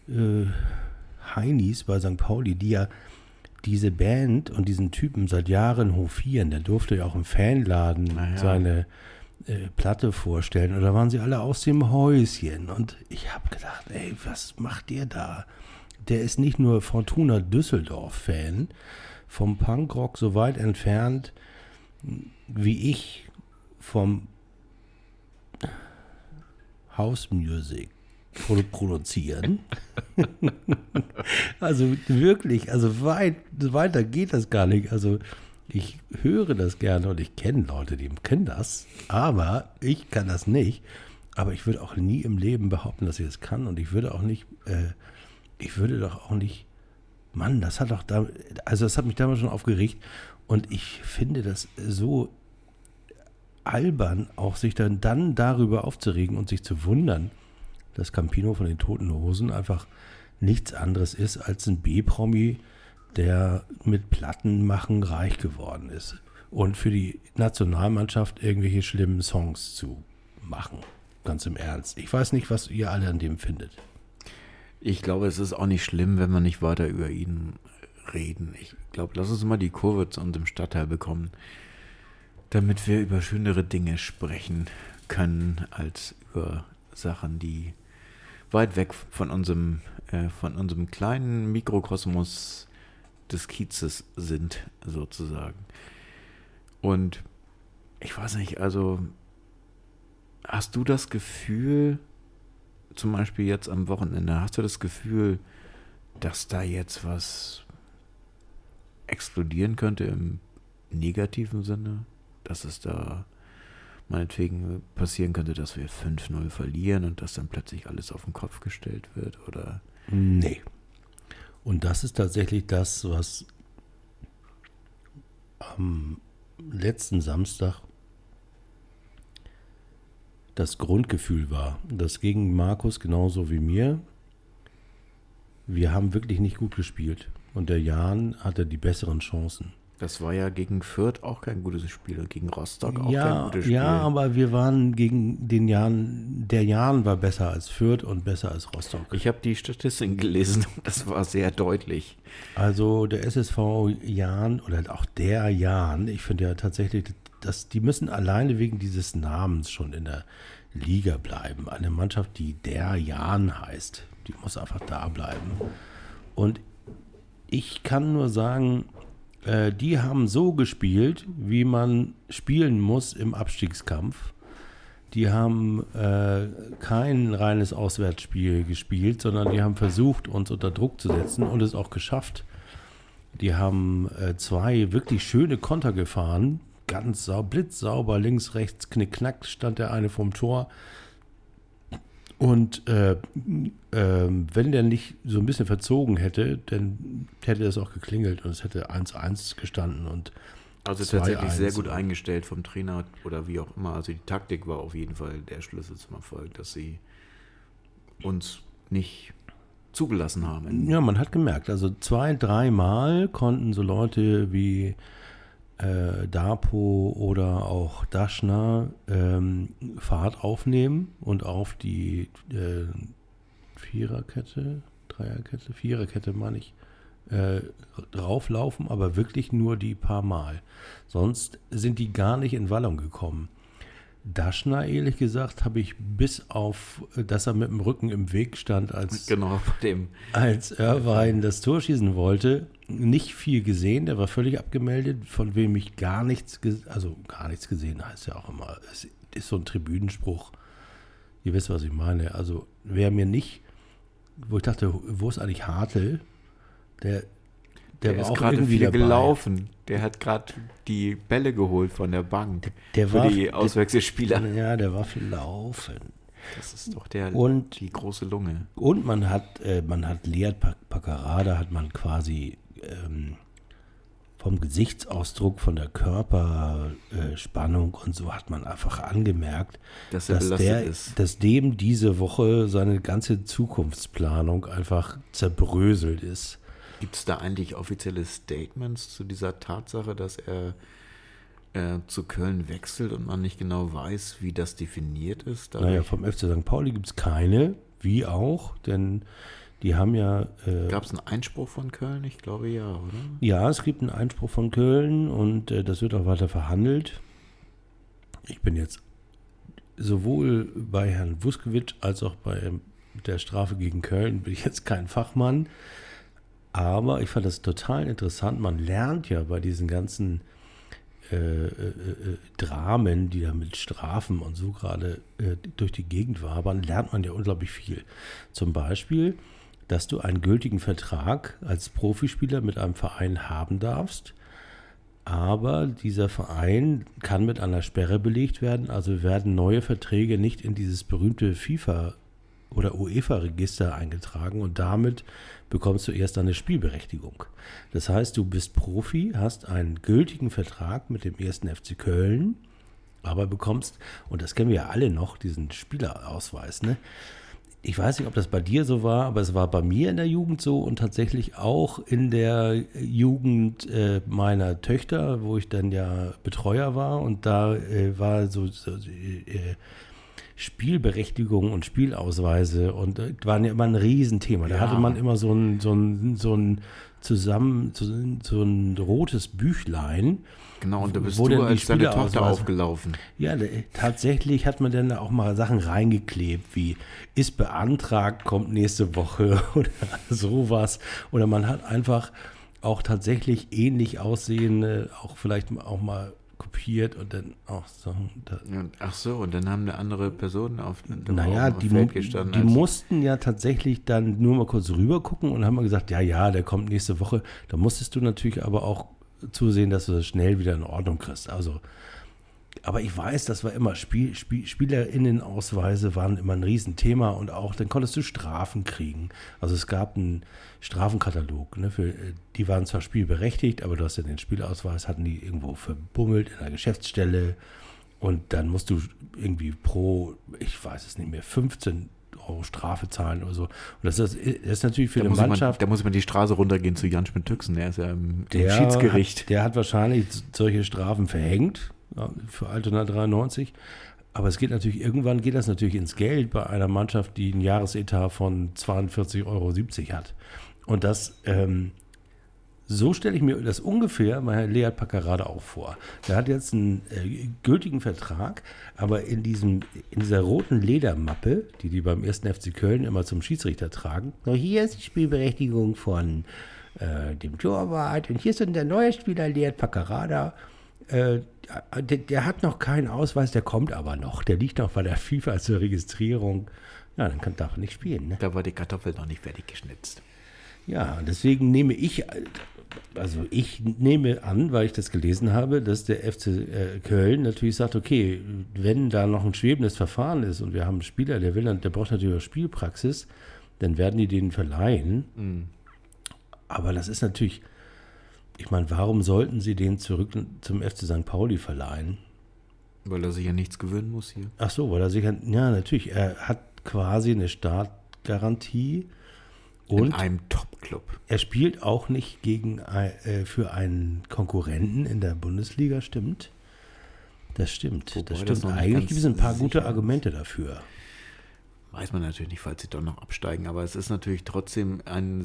Heinis bei St. Pauli, die ja diese Band und diesen Typen seit Jahren hofieren, der durfte ja auch im Fanladen Na ja. seine Platte vorstellen. Und da waren sie alle aus dem Häuschen. Und ich habe gedacht, ey, was macht der da? Der ist nicht nur Fortuna Düsseldorf-Fan, vom Punkrock so weit entfernt wie ich vom House Music produzieren. Also wirklich, also weiter geht das gar nicht. Also ich höre das gerne und ich kenne Leute, die können das, aber ich kann das nicht. Aber ich würde auch nie im Leben behaupten, dass ich das kann und ich würde doch auch nicht, Mann, das hat mich damals schon aufgeregt und ich finde das so albern, auch sich dann darüber aufzuregen und sich zu wundern, dass Campino von den Toten Hosen einfach nichts anderes ist als ein B-Promi, der mit Platten machen reich geworden ist und für die Nationalmannschaft irgendwelche schlimmen Songs zu machen. Ganz im Ernst. Ich weiß nicht, was ihr alle an dem findet. Ich glaube, es ist auch nicht schlimm, wenn wir nicht weiter über ihn reden. Ich glaube, lass uns mal die Kurve zu unserem Stadtteil bekommen, damit wir über schönere Dinge sprechen können, als über Sachen, die weit weg von unserem kleinen Mikrokosmos des Kiezes sind, sozusagen. Und ich weiß nicht, also hast du das Gefühl, zum Beispiel jetzt am Wochenende, hast du das Gefühl, dass da jetzt was explodieren könnte im negativen Sinne? Dass es da meinetwegen passieren könnte, dass wir 5-0 verlieren und dass dann plötzlich alles auf den Kopf gestellt wird? Oder? Nee. Und das ist tatsächlich das, was am letzten Samstag das Grundgefühl war. Das ging Markus genauso wie mir. Wir haben wirklich nicht gut gespielt. Und der Jan hatte die besseren Chancen. Das war ja gegen Fürth auch kein gutes Spiel, gegen Rostock auch kein gutes Spiel. Ja, aber wir waren gegen den Jan, der Jan war besser als Fürth und besser als Rostock. Ich habe die Statistiken gelesen und das war sehr deutlich. Also der SSV Jan oder auch der Jan, ich finde ja tatsächlich, die müssen alleine wegen dieses Namens schon in der Liga bleiben. Eine Mannschaft, die der Jan heißt, die muss einfach da bleiben. Und ich kann nur sagen, die haben so gespielt, wie man spielen muss im Abstiegskampf. Die haben kein reines Auswärtsspiel gespielt, sondern die haben versucht, uns unter Druck zu setzen und es auch geschafft. Die haben 2 wirklich schöne Konter gefahren, ganz blitzsauber, links, rechts, knick-knack stand der eine vorm Tor. Und wenn der nicht so ein bisschen verzogen hätte, dann hätte es auch geklingelt und es hätte 1-1 gestanden. Und also tatsächlich sehr gut eingestellt vom Trainer oder wie auch immer. Also die Taktik war auf jeden Fall der Schlüssel zum Erfolg, dass sie uns nicht zugelassen haben. Ja, man hat gemerkt, also 2-3 Mal konnten so Leute wie Dapo oder auch Daschner Fahrt aufnehmen und auf die Viererkette meine ich, drauflaufen, aber wirklich nur die paar Mal. Sonst sind die gar nicht in Wallung gekommen. Daschner, ehrlich gesagt, habe ich bis auf, dass er mit dem Rücken im Weg stand, als Irvine das Tor schießen wollte, nicht viel gesehen. Der war völlig abgemeldet, von wem ich gar nichts gesehen, heißt ja auch immer. Es ist so ein Tribünenspruch. Ihr wisst, was ich meine. Also wer mir nicht, wo ich dachte, wo ist eigentlich Hartl? Der war auch gerade irgendwie viel dabei. gelaufen. Der hat gerade die Bälle geholt von der Bank für die Auswechselspieler. Ja, der war viel laufen. Das ist doch die große Lunge. Und man hat Lead Paccarada hat man quasi vom Gesichtsausdruck, von der Körperspannung und so hat man einfach angemerkt, dass er belastet ist. Dass dem diese Woche seine ganze Zukunftsplanung einfach zerbröselt ist. Gibt es da eigentlich offizielle Statements zu dieser Tatsache, dass er zu Köln wechselt und man nicht genau weiß, wie das definiert ist? Naja, vom FC St. Pauli gibt es keine, wie auch, denn die haben ja... Gab es einen Einspruch von Köln? Ich glaube ja, oder? Ja, es gibt einen Einspruch von Köln und das wird auch weiter verhandelt. Ich bin jetzt sowohl bei Herrn Vuskovic als auch bei der Strafe gegen Köln bin ich jetzt kein Fachmann. Aber ich fand das total interessant. Man lernt ja bei diesen ganzen Dramen, die da mit Strafen und so gerade durch die Gegend wabern, lernt man ja unglaublich viel. Zum Beispiel, dass du einen gültigen Vertrag als Profispieler mit einem Verein haben darfst, aber dieser Verein kann mit einer Sperre belegt werden, also werden neue Verträge nicht in dieses berühmte FIFA- oder UEFA-Register eingetragen und damit bekommst du erst eine Spielberechtigung. Das heißt, du bist Profi, hast einen gültigen Vertrag mit dem 1. FC Köln, aber bekommst, und das kennen wir ja alle noch, diesen Spielerausweis, ne? Ich weiß nicht, ob das bei dir so war, aber es war bei mir in der Jugend so und tatsächlich auch in der Jugend meiner Töchter, wo ich dann ja Betreuer war und da war so Spielberechtigung und Spielausweise und waren ja immer ein Riesenthema. Da hatte man immer so ein rotes Büchlein. Genau, und da bist du als deine Tochter aufgelaufen. Ja, tatsächlich hat man dann da auch mal Sachen reingeklebt, wie ist beantragt, kommt nächste Woche oder sowas. Oder man hat einfach auch tatsächlich ähnlich aussehende, auch vielleicht auch mal kopiert und dann auch so. Ach so, und dann haben eine andere Person auf dem Feld gestanden. Die mussten ja tatsächlich dann nur mal kurz rüber gucken und haben mal gesagt, ja, der kommt nächste Woche. Da musstest du natürlich aber auch zusehen, dass du das schnell wieder in Ordnung kriegst. Also Aber ich weiß, das war immer, SpielerInnenausweise waren immer ein Riesenthema und auch, dann konntest du Strafen kriegen. Also es gab einen Strafenkatalog, ne, die waren zwar spielberechtigt, aber du hast ja den Spielausweis, hatten die irgendwo verbummelt in der Geschäftsstelle und dann musst du irgendwie ich weiß es nicht mehr, 15 Euro Strafe zahlen oder so. Und das ist natürlich für eine Mannschaft. Da muss man die Straße runtergehen zu Jan Schmidt-Tüxen, der ist ja im Schiedsgericht. Der hat wahrscheinlich solche Strafen verhängt. Für Altona 93. Aber irgendwann geht das natürlich ins Geld bei einer Mannschaft, die einen Jahresetat von 42,70 Euro hat. Und so stelle ich mir das ungefähr bei Herrn Lead Packerada auch vor. Der hat jetzt einen gültigen Vertrag, aber in dieser roten Ledermappe, die beim 1. FC Köln immer zum Schiedsrichter tragen, hier ist die Spielberechtigung von dem Torwart und hier ist der neue Spieler Lead Packerada. Der hat noch keinen Ausweis, der kommt aber noch. Der liegt noch bei der FIFA zur Registrierung. Ja, dann darf er nicht spielen. Ne? Da war die Kartoffel noch nicht fertig geschnitzt. Ja, deswegen nehme ich nehme an, weil ich das gelesen habe, dass der FC Köln natürlich sagt, okay, wenn da noch ein schwebendes Verfahren ist und wir haben einen Spieler, der braucht natürlich auch Spielpraxis, dann werden die den verleihen. Mhm. Aber das ist natürlich... Ich meine, warum sollten sie den zurück zum FC St. Pauli verleihen? Weil er sich ja nichts gewöhnen muss hier. Ach so, weil er sich ja natürlich, er hat quasi eine Startgarantie. Und in einem Top-Club. Er spielt auch nicht für einen Konkurrenten in der Bundesliga, stimmt? Das stimmt. Wobei das stimmt. Das eigentlich gibt es ein paar gute Argumente dafür. Weiß man natürlich nicht, falls sie doch noch absteigen, aber es ist natürlich trotzdem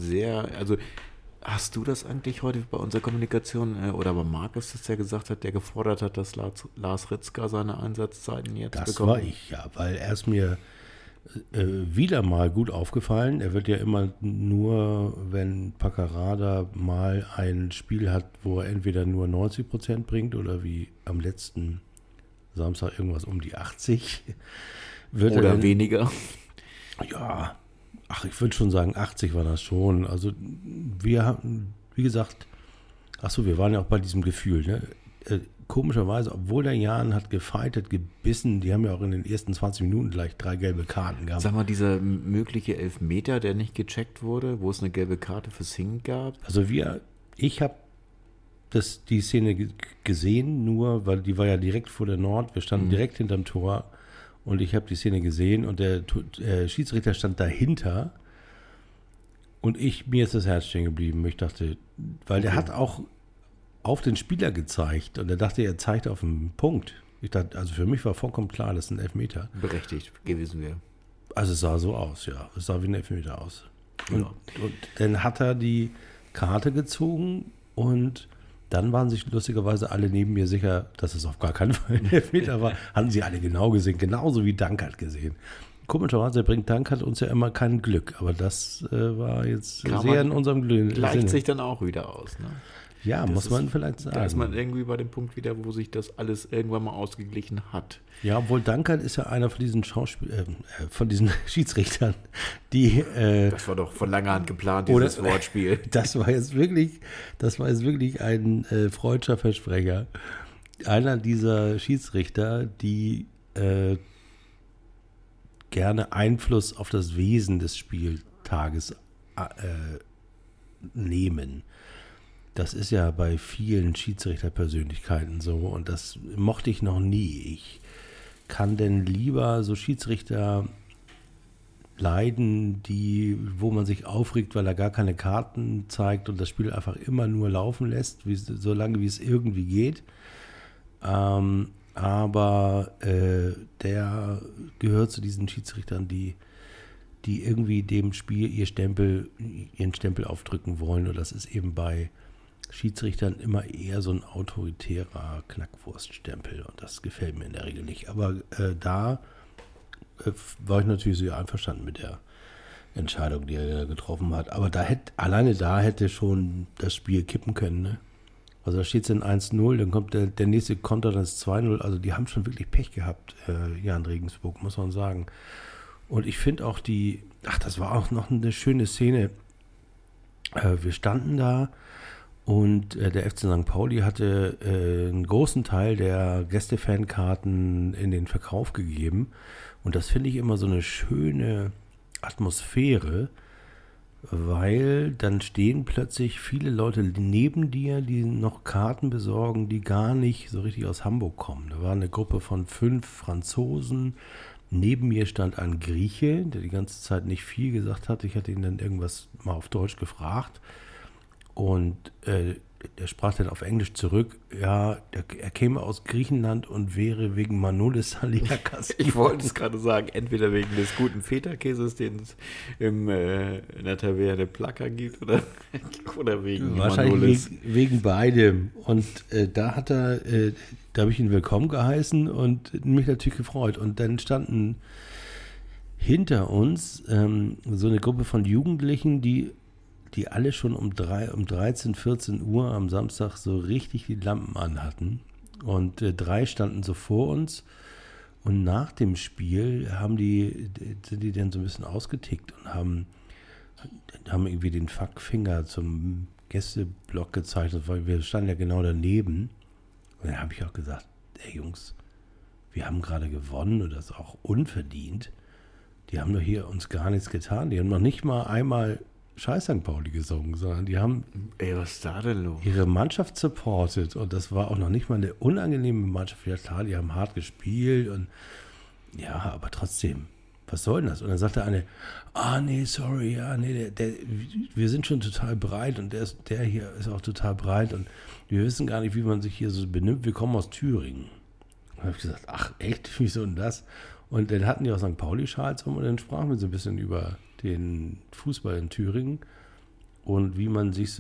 hast du das eigentlich heute bei unserer Kommunikation oder bei Markus, dass der gesagt hat, der gefordert hat, dass Lars Ritzka seine Einsatzzeiten jetzt bekommt? Das war ich, ja, weil er ist mir wieder mal gut aufgefallen. Er wird ja immer nur, wenn Packerada mal ein Spiel hat, wo er entweder nur 90% bringt oder wie am letzten Samstag irgendwas um die 80. Oder weniger. Ja, ich würde schon sagen, 80 war das schon. Also wir haben, wie gesagt, wir waren ja auch bei diesem Gefühl, ne? Komischerweise, obwohl der Jan hat gefeitet, gebissen, die haben ja auch in den ersten 20 Minuten gleich 3 gelbe Karten gehabt. Sag mal, dieser mögliche Elfmeter, der nicht gecheckt wurde, wo es eine gelbe Karte für Singh gab? Also ich habe die Szene gesehen, nur, weil die war ja direkt vor der Nord, wir standen direkt hinterm Tor und ich habe die Szene gesehen und der Schiedsrichter stand dahinter und mir ist das Herz stehen geblieben. Ich dachte, weil der hat auch auf den Spieler gezeigt und er dachte, er zeigt auf einen Punkt. Ich dachte, also für mich war vollkommen klar, das ist ein Elfmeter. Berechtigt gewesen wäre. Also es sah so aus, ja. Es sah wie ein Elfmeter aus. Und dann hat er die Karte gezogen und dann waren sich lustigerweise alle neben mir sicher, dass es auf gar keinen Fall ein Elfmeter war. Hatten sie alle genau gesehen, genauso wie Dankert gesehen. Komischerweise bringt Dankert uns ja immer kein Glück, aber das war jetzt sehr in unserem Glück. Gleicht sich dann auch wieder aus, ne? Ja, das muss man vielleicht sagen. Da ist man irgendwie bei dem Punkt wieder, wo sich das alles irgendwann mal ausgeglichen hat. Ja, obwohl Dankert ist ja einer von diesen von diesen Schiedsrichtern, die... das war doch von langer Hand geplant, dieses Wortspiel. Das war jetzt wirklich ein freudscher Versprecher. Einer dieser Schiedsrichter, die gerne Einfluss auf das Wesen des Spieltages nehmen. Das ist ja bei vielen Schiedsrichterpersönlichkeiten so und das mochte ich noch nie. Ich kann denn lieber so Schiedsrichter leiden, wo man sich aufregt, weil er gar keine Karten zeigt und das Spiel einfach immer nur laufen lässt, solange wie es irgendwie geht. Aber der gehört zu diesen Schiedsrichtern, die irgendwie dem Spiel ihren Stempel aufdrücken wollen. Und das ist eben bei Schiedsrichtern immer eher so ein autoritärer Knackwurststempel. Und das gefällt mir in der Regel nicht. Aber da war ich natürlich sehr einverstanden mit der Entscheidung, die er getroffen hat. Aber alleine da hätte schon das Spiel kippen können, ne? Also da steht es in 1-0, dann kommt der nächste Konter, dann ist 2-0. Also die haben schon wirklich Pech gehabt, Jan Regensburg, muss man sagen. Und ich finde auch das war auch noch eine schöne Szene. Wir standen da Und der FC St. Pauli hatte einen großen Teil der Gästefankarten in den Verkauf gegeben. Und das finde ich immer so eine schöne Atmosphäre, weil dann stehen plötzlich viele Leute neben dir, die noch Karten besorgen, die gar nicht so richtig aus Hamburg kommen. Da war eine Gruppe von 5 Franzosen. Neben mir stand ein Grieche, der die ganze Zeit nicht viel gesagt hat. Ich hatte ihn dann irgendwas mal auf Deutsch gefragt. Und der sprach dann auf Englisch zurück, ja, er käme aus Griechenland und wäre wegen Manolis Saliakas. Ich wollte es gerade sagen, entweder wegen des guten Feta-Käses, den es in der Taverne Plaka gibt, oder wegen Wahrscheinlich Manolis. wegen beidem. Und da habe ich ihn willkommen geheißen und mich natürlich gefreut. Und dann standen hinter uns so eine Gruppe von Jugendlichen, die alle schon um 13, 14 Uhr am Samstag so richtig die Lampen anhatten. Und 3 standen so vor uns. Und nach dem Spiel sind die dann so ein bisschen ausgetickt und haben irgendwie den Fuckfinger zum Gästeblock gezeichnet, weil wir standen ja genau daneben. Und dann habe ich auch gesagt, ey Jungs, wir haben gerade gewonnen und das auch unverdient. Die haben doch hier uns gar nichts getan. Die haben noch nicht mal einmal Scheiß St. Pauli gesungen, sondern die haben was ist da denn los? ihre Mannschaft supportet und das war auch noch nicht mal eine unangenehme Mannschaft. Ja klar, die haben hart gespielt und ja, aber trotzdem, was soll denn das? Und dann sagte eine, nee, sorry, ja, nee, wir sind schon total breit und der hier ist auch total breit und wir wissen gar nicht, wie man sich hier so benimmt. Wir kommen aus Thüringen. Und dann habe ich gesagt, ach echt, wieso denn das? Und dann hatten die auch St. Pauli-Schals und dann sprachen wir so ein bisschen über den Fußball in Thüringen und wie man sich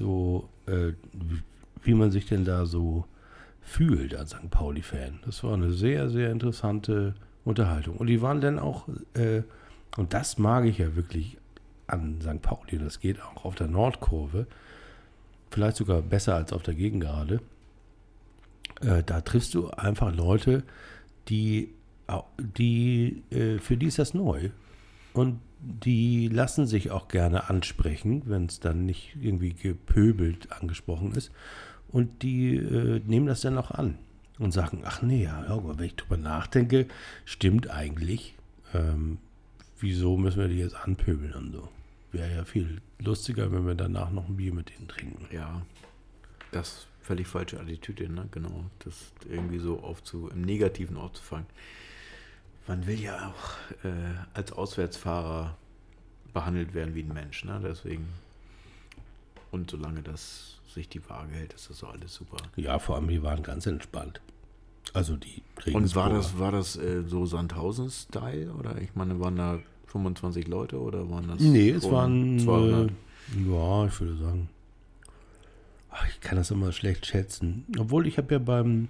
denn da so fühlt als St. Pauli-Fan. Das war eine sehr, sehr interessante Unterhaltung. Und die waren dann auch, und das mag ich ja wirklich an St. Pauli, das geht auch auf der Nordkurve, vielleicht sogar besser als auf der Gegengrade. Da triffst du einfach Leute, für die ist das neu. Und die lassen sich auch gerne ansprechen, wenn es dann nicht irgendwie gepöbelt angesprochen ist. Und die nehmen das dann auch an und sagen, ach nee, ja, aber wenn ich drüber nachdenke, stimmt eigentlich. Wieso müssen wir die jetzt anpöbeln und so? Wäre ja viel lustiger, wenn wir danach noch ein Bier mit denen trinken. Ja, das ist völlig falsche Attitüde, ne? Genau, das irgendwie so im Negativen aufzufangen. Man will ja auch als Auswärtsfahrer behandelt werden wie ein Mensch, ne? Deswegen. Und solange das sich die Waage hält, ist das so alles super. Ja, vor allem, die waren ganz entspannt. Also die Regensburger. Und war das so Sandhausen-Style? Oder ich meine, waren da 25 Leute oder waren das? Nee, es waren 200? Ja, ich würde sagen. Ich kann das immer schlecht schätzen. Obwohl, ich habe ja beim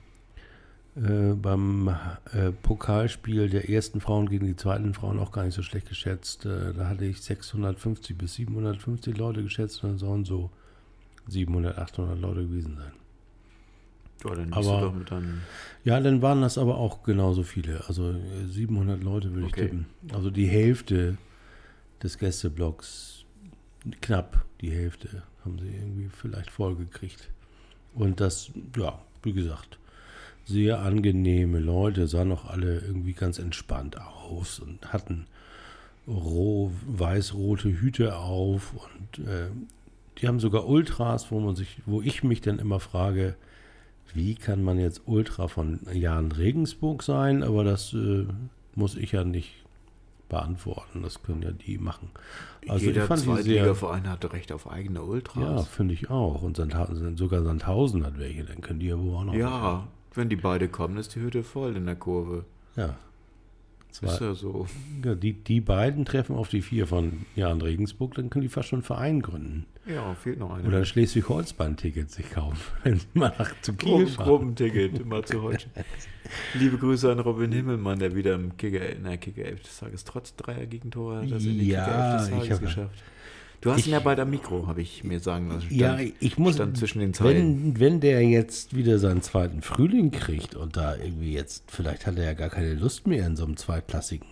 Pokalspiel der ersten Frauen gegen die zweiten Frauen auch gar nicht so schlecht geschätzt. Da hatte ich 650 bis 750 Leute geschätzt und dann sollen so 700, 800 Leute gewesen sein. Ja, dann aber, du doch mit dann ja, dann waren das aber auch genauso viele. Also 700 Leute würde ich tippen. Also die Hälfte des Gästeblocks, knapp die Hälfte, haben sie irgendwie vielleicht vollgekriegt. Und das, ja, wie gesagt, sehr angenehme Leute, sahen auch alle irgendwie ganz entspannt aus und hatten weiß-rote Hüte auf und die haben sogar Ultras, wo ich mich dann immer frage, wie kann man jetzt Ultra von Jan Regensburg sein, aber das muss ich ja nicht beantworten, das können ja die machen. Also jeder Zweitligaverein hatte Recht auf eigene Ultras. Ja, finde ich auch. Und sogar Sandhausen hat welche, dann können die ja wohl auch noch. Ja, wenn die beide kommen, ist die Hütte voll in der Kurve. Ja. Ist ja so. Ja, die beiden treffen auf die 4 von Jan Regensburg, dann können die fast schon einen Verein gründen. Ja, fehlt noch einer. Oder Schleswig-Holstein-Tickets sich kaufen, wenn sie mal zu Kiel fahren. Gruppenticket, immer zu heute. Liebe Grüße an Robin Himmelmann, der wieder in der Kicker 11 des Tages trotz 3er Gegentore hat das in die Kicker 11 des Tages geschafft. Du hast ihn ja bei der Mikro, habe ich mir sagen lassen. Stand zwischen den Zeilen. Wenn der jetzt wieder seinen zweiten Frühling kriegt und da irgendwie jetzt, vielleicht hat er ja gar keine Lust mehr in so einem zweitklassigen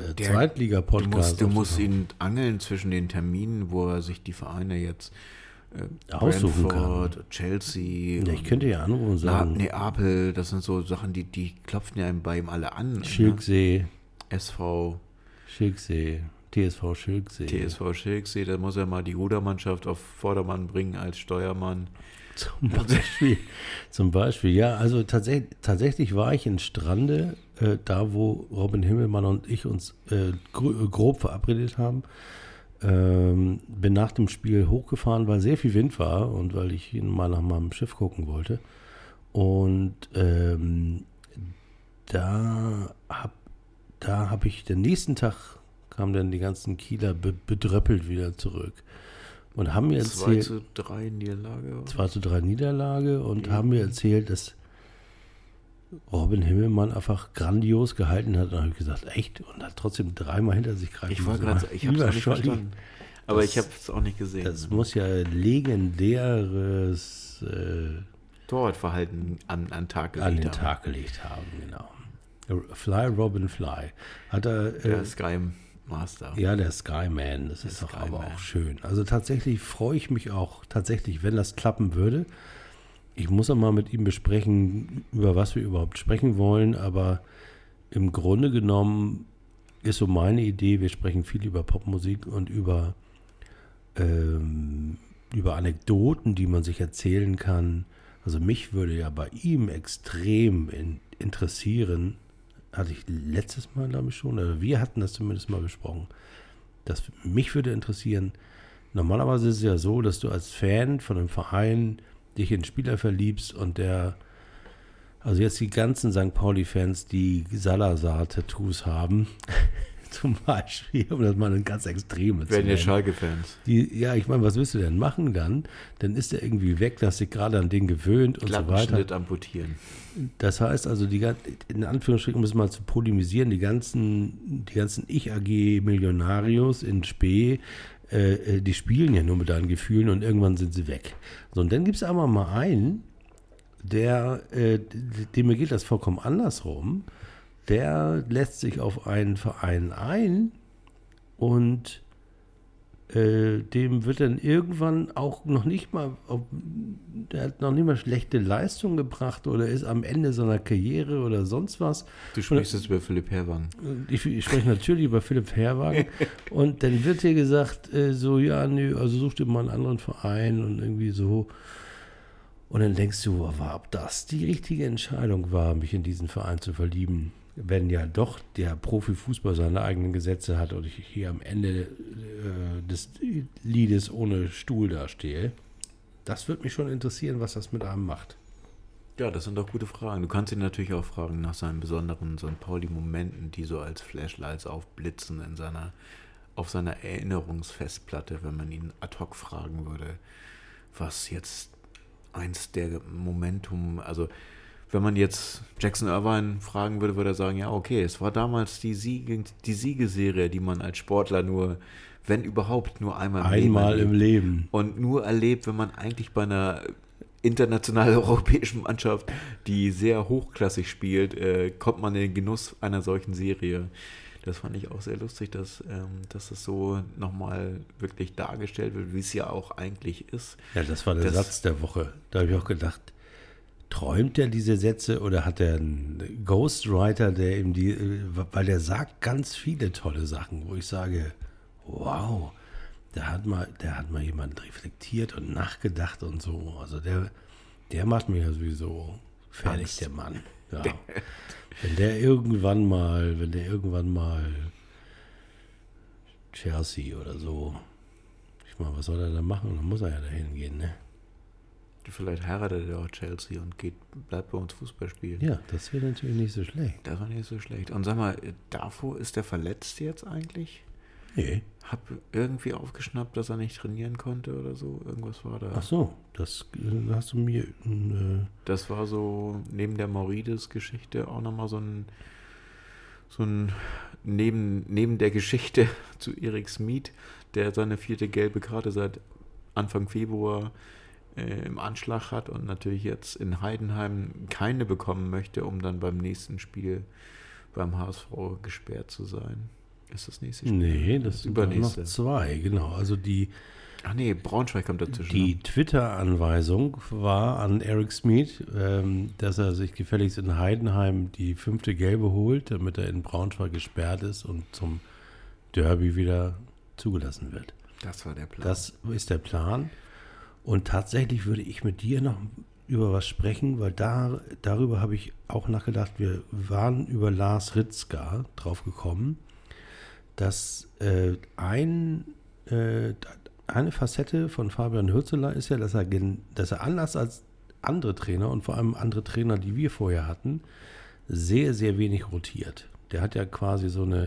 Zweitliga-Podcast. Du musst ihn angeln zwischen den Terminen, wo er sich die Vereine jetzt aussuchen Brentford, kann. Chelsea. Ja, ich könnte ja anrufen und sagen, Neapel, das sind so Sachen, die klopfen ja bei ihm alle an. Schilksee, Ne? SV Schilksee, TSV Schilksee. TSV Schilksee, da muss er mal die Rudermannschaft auf Vordermann bringen als Steuermann. Zum Beispiel, ja, also tatsächlich war ich in Strande, da wo Robin Himmelmann und ich uns grob verabredet haben. Bin nach dem Spiel hochgefahren, weil sehr viel Wind war und weil ich mal nach meinem Schiff gucken wollte. Und da hab ich den nächsten Tag, kamen dann die ganzen Kieler bedröppelt wieder zurück. Und haben mir erzählt, 2:3 Niederlage. 2:3 Niederlage und haben mir erzählt, dass Robin Himmelmann einfach grandios gehalten hat. Und dann habe ich gesagt, echt? Und hat trotzdem 3-mal hinter sich greifen Ich war müssen. gerade, ich habe es nicht verstanden. Aber ich habe es auch nicht gesehen. Das muss ja legendäres Torwartverhalten an den Tag gelegt haben, genau. Fly, Robin, Fly. Hat er, der Sky Master. Ja, der Skyman, das ist doch aber auch schön. Also tatsächlich freue ich mich auch, wenn das klappen würde. Ich muss auch mal mit ihm besprechen, über was wir überhaupt sprechen wollen, aber im Grunde genommen ist so meine Idee, wir sprechen viel über Popmusik und über Anekdoten, die man sich erzählen kann. Also mich würde ja bei ihm extrem interessieren, hatte ich letztes Mal, glaube ich, schon, oder wir hatten das zumindest mal besprochen, dass mich würde interessieren, normalerweise ist es ja so, dass du als Fan von einem Verein dich in einen Spieler verliebst und also jetzt die ganzen St. Pauli-Fans, die Salazar-Tattoos haben, zum Beispiel, um das mal ein ganz extremes zu werden ja nennen. Schalke-Fans. Ja, ich meine, was willst du denn machen dann? Dann ist er irgendwie weg, dass sich gerade an den gewöhnt und so weiter. Klappenschnitt amputieren. Das heißt also, in Anführungsstrichen, um es mal zu polemisieren, die ganzen Ich-AG-Millionarios in Spee, die spielen ja nur mit deinen Gefühlen und irgendwann sind sie weg. So, und dann gibt es aber mal einen, dem geht das vollkommen andersrum. Der lässt sich auf einen Verein ein und dem wird dann irgendwann auch noch nicht mal, der hat noch nicht mal schlechte Leistung gebracht oder ist am Ende seiner Karriere oder sonst was. Du sprichst jetzt über Philipp Herrwagen. Ich spreche natürlich über Philipp Herrwagen und dann wird hier gesagt, ja, nö, also such dir mal einen anderen Verein und irgendwie so. Und dann denkst du, ob das die richtige Entscheidung war, mich in diesen Verein zu verlieben, wenn ja doch der Profifußball seine eigenen Gesetze hat und ich hier am Ende des Liedes ohne Stuhl dastehe. Das würde mich schon interessieren, was das mit einem macht. Ja, das sind doch gute Fragen. Du kannst ihn natürlich auch fragen nach seinen besonderen St. Pauli-Momenten, die so als Flashlights aufblitzen auf seiner Erinnerungsfestplatte, wenn man ihn ad hoc fragen würde, was jetzt eins der Momentum, also wenn man jetzt Jackson Irvine fragen würde, würde er sagen, ja, okay, es war damals die Siegeserie, die man als Sportler nur, wenn überhaupt, nur einmal im Leben und nur erlebt, wenn man eigentlich bei einer international europäischen Mannschaft, die sehr hochklassig spielt, kommt man in den Genuss einer solchen Serie. Das fand ich auch sehr lustig, dass das so nochmal wirklich dargestellt wird, wie es ja auch eigentlich ist. Ja, das war der Satz der Woche. Da habe ich auch gedacht, träumt er diese Sätze oder hat er einen Ghostwriter, der ihm weil der sagt ganz viele tolle Sachen, wo ich sage, wow, der hat mal jemand reflektiert und nachgedacht und so. Also der macht mich ja sowieso fertig, Angst. Der Mann. Ja. Wenn der irgendwann mal Chelsea oder so, ich meine, was soll er da machen? Dann muss er ja dahin gehen, ne? Vielleicht heiratet er auch Chelsea und bleibt bei uns Fußball spielen. Ja, das wäre natürlich nicht so schlecht. Das war nicht so schlecht. Und sag mal, davor ist der verletzt jetzt eigentlich? Nee. Hab irgendwie aufgeschnappt, dass er nicht trainieren konnte oder so. Irgendwas war da. Ach so, das hast du mir... Das war so neben der Maurides-Geschichte auch nochmal so ein neben der Geschichte zu Erik Smith, der seine 4. gelbe Karte seit Anfang Februar im Anschlag hat und natürlich jetzt in Heidenheim keine bekommen möchte, um dann beim nächsten Spiel beim HSV gesperrt zu sein. Ist das nächste Spiel? Nee, das sind noch 2, genau. Also Ach nee, Braunschweig kommt dazwischen. Die Twitter-Anweisung war an Eric Smith, dass er sich gefälligst in Heidenheim die 5. Gelbe holt, damit er in Braunschweig gesperrt ist und zum Derby wieder zugelassen wird. Das war der Plan. Das ist der Plan. Und tatsächlich würde ich mit dir noch über was sprechen, weil darüber habe ich auch nachgedacht. Wir waren über Lars Ritzka drauf gekommen, dass eine Facette von Fabian Hürzeler ist ja, dass er anders als andere Trainer und vor allem andere Trainer, die wir vorher hatten, sehr, sehr wenig rotiert. Der hat ja quasi so eine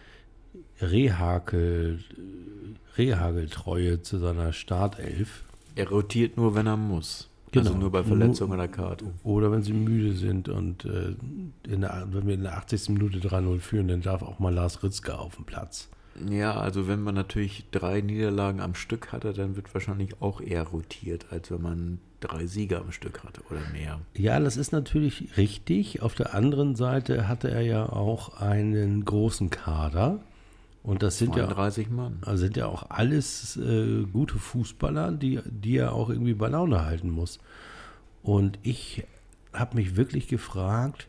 Rehageltreue zu seiner Startelf. Er rotiert nur, wenn er muss. Genau. Also nur bei Verletzung oder Karte. Oder wenn sie müde sind und wenn wir in der 80. Minute 3-0 führen, dann darf auch mal Lars Ritzka auf den Platz. Ja, also wenn man natürlich 3 Niederlagen am Stück hatte, dann wird wahrscheinlich auch eher rotiert, als wenn man 3 Siege am Stück hatte oder mehr. Ja, das ist natürlich richtig. Auf der anderen Seite hatte er ja auch einen großen Kader. Und das sind 32 Mann. Also sind ja auch alles gute Fußballer, die er auch irgendwie bei Laune halten muss. Und ich habe mich wirklich gefragt,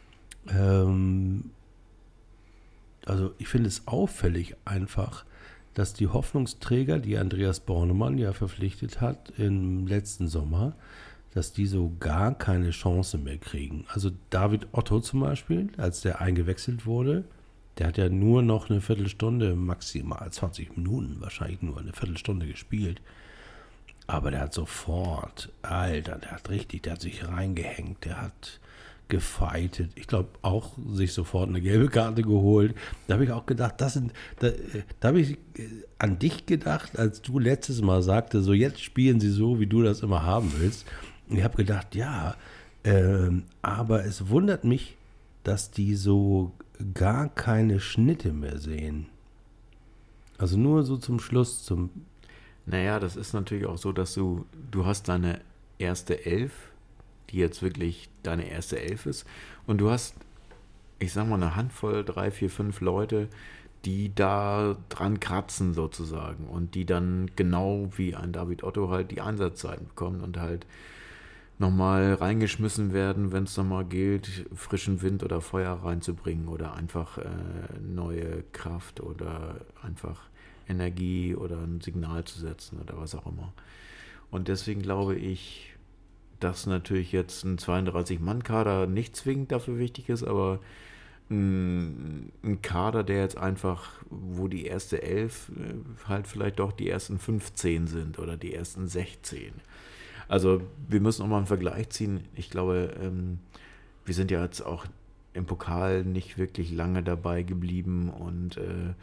also ich finde es auffällig einfach, dass die Hoffnungsträger, die Andreas Bornemann ja verpflichtet hat im letzten Sommer, dass die so gar keine Chance mehr kriegen. Also David Otto zum Beispiel, als der eingewechselt wurde, der hat ja nur noch eine Viertelstunde, maximal 20 Minuten, wahrscheinlich nur eine Viertelstunde gespielt. Aber der hat sofort, Alter, der hat sich reingehängt, der hat gefeitet. Ich glaube auch sich sofort eine gelbe Karte geholt. Da habe ich auch gedacht, da habe ich an dich gedacht, als du letztes Mal sagte, so jetzt spielen sie so, wie du das immer haben willst. Und ich habe gedacht, ja, aber es wundert mich, dass die so gar keine Schnitte mehr sehen. Also nur so zum Schluss. Naja, das ist natürlich auch so, dass du hast deine erste Elf, die jetzt wirklich deine erste Elf ist, und du hast, ich sag mal, eine Handvoll, 3, 4, 5 Leute, die da dran kratzen sozusagen und die dann genau wie ein David Otto halt die Einsatzzeiten bekommen und halt nochmal reingeschmissen werden, wenn es nochmal gilt, frischen Wind oder Feuer reinzubringen oder einfach neue Kraft oder einfach Energie oder ein Signal zu setzen oder was auch immer. Und deswegen glaube ich, dass natürlich jetzt ein 32-Mann-Kader nicht zwingend dafür wichtig ist, aber ein Kader, der jetzt einfach, wo die erste 11 halt vielleicht doch die ersten 15 sind oder die ersten 16. Also wir müssen auch mal einen Vergleich ziehen. Ich glaube, wir sind ja jetzt auch im Pokal nicht wirklich lange dabei geblieben und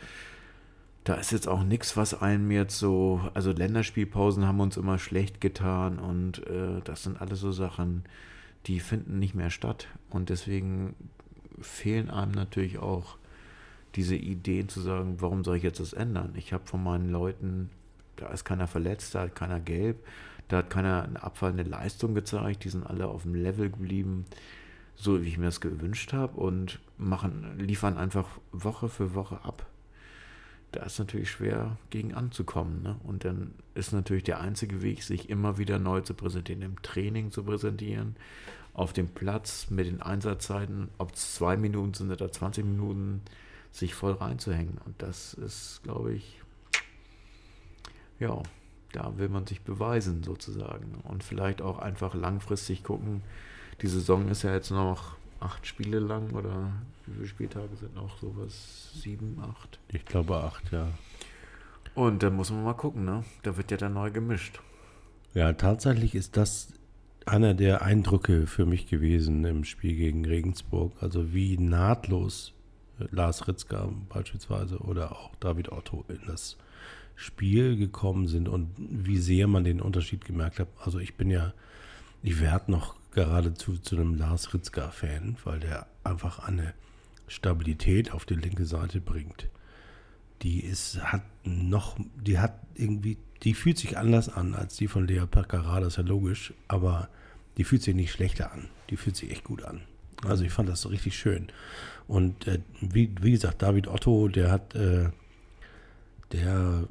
da ist jetzt auch nichts, was einem jetzt so, also Länderspielpausen haben uns immer schlecht getan und das sind alles so Sachen, die finden nicht mehr statt und deswegen fehlen einem natürlich auch diese Ideen zu sagen, warum soll ich jetzt das ändern? Ich habe von meinen Leuten, da ist keiner verletzt, da hat keiner gelb, da hat keiner eine abfallende Leistung gezeigt, die sind alle auf dem Level geblieben, so wie ich mir das gewünscht habe und liefern einfach Woche für Woche ab. Da ist natürlich schwer gegen anzukommen, ne? Und dann ist natürlich der einzige Weg, sich immer wieder neu zu präsentieren, im Training zu präsentieren, auf dem Platz mit den Einsatzzeiten, ob es 2 Minuten sind oder 20 Minuten, sich voll reinzuhängen. Und das ist, glaube ich, ja, da will man sich beweisen sozusagen und vielleicht auch einfach langfristig gucken. Die Saison ist ja jetzt noch 8 Spiele lang oder wie viele Spieltage sind noch? Sowas 7, 8? Ich glaube 8, ja. Und dann muss man mal gucken, ne? Da wird ja dann neu gemischt. Ja, tatsächlich ist das einer der Eindrücke für mich gewesen im Spiel gegen Regensburg. Also wie nahtlos Lars Ritzka beispielsweise oder auch David Otto in das Spiel gekommen sind und wie sehr man den Unterschied gemerkt hat. Also ich werde noch geradezu zu einem Lars Ritzka-Fan, weil der einfach eine Stabilität auf die linke Seite bringt. Die fühlt sich anders an als die von Lea Paccarada, das ist ja logisch, aber die fühlt sich nicht schlechter an. Die fühlt sich echt gut an. Also ich fand das so richtig schön. Und wie gesagt, David Otto, der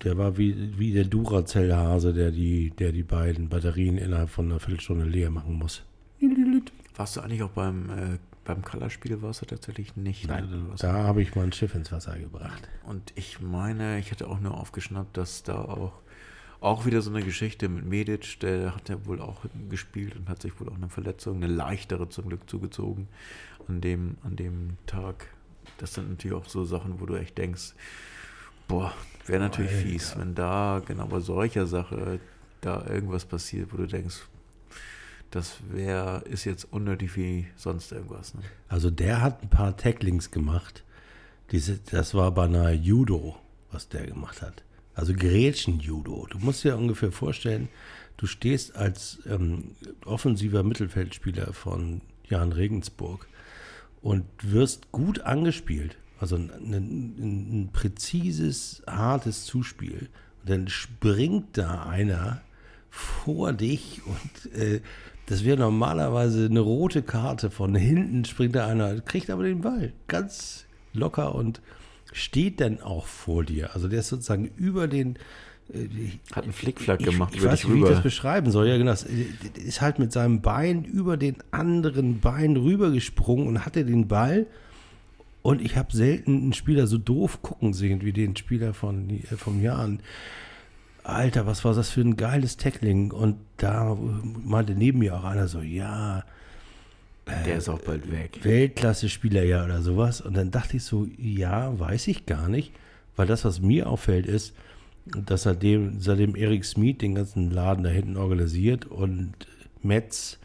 Der war wie der Duracell-Hase, der die beiden Batterien innerhalb von einer Viertelstunde leer machen muss. Warst du eigentlich auch beim Colorspiel? Warst du tatsächlich nicht? Nein, da habe ich mein Schiff ins Wasser gebracht. Und ich meine, ich hatte auch nur aufgeschnappt, dass da auch wieder so eine Geschichte mit Medic, der hat ja wohl auch gespielt und hat sich wohl auch eine Verletzung, eine leichtere zum Glück zugezogen an dem Tag. Das sind natürlich auch so Sachen, wo du echt denkst, boah, wäre natürlich fies, wenn da genau bei solcher Sache da irgendwas passiert, wo du denkst, das ist jetzt unnötig wie sonst irgendwas. Ne? Also der hat ein paar Tacklings gemacht. Das war beinahe Judo, was der gemacht hat. Also Gretchen-Judo. Du musst dir ungefähr vorstellen, du stehst als offensiver Mittelfeldspieler von Jan Regensburg und wirst gut angespielt. Also ein präzises, hartes Zuspiel. Und dann springt da einer vor dich und das wäre normalerweise eine rote Karte. Von hinten springt da einer, kriegt aber den Ball ganz locker und steht dann auch vor dir. Also der ist sozusagen über den... Hat einen Flickflack gemacht. Ich weiß nicht, wie ich das beschreiben soll. Ja, genau. Ist halt mit seinem Bein über den anderen Bein rübergesprungen und hatte den Ball. Und ich habe selten einen Spieler so doof gucken sehen wie den Spieler vom Jan. Alter, was war das für ein geiles Tackling? Und da meinte neben mir auch einer so, ja, der ist auch bald weg. Weltklasse-Spieler ja oder sowas. Und dann dachte ich so, ja, weiß ich gar nicht. Weil das, was mir auffällt, ist, dass seitdem Eric Smith den ganzen Laden da hinten organisiert und Metz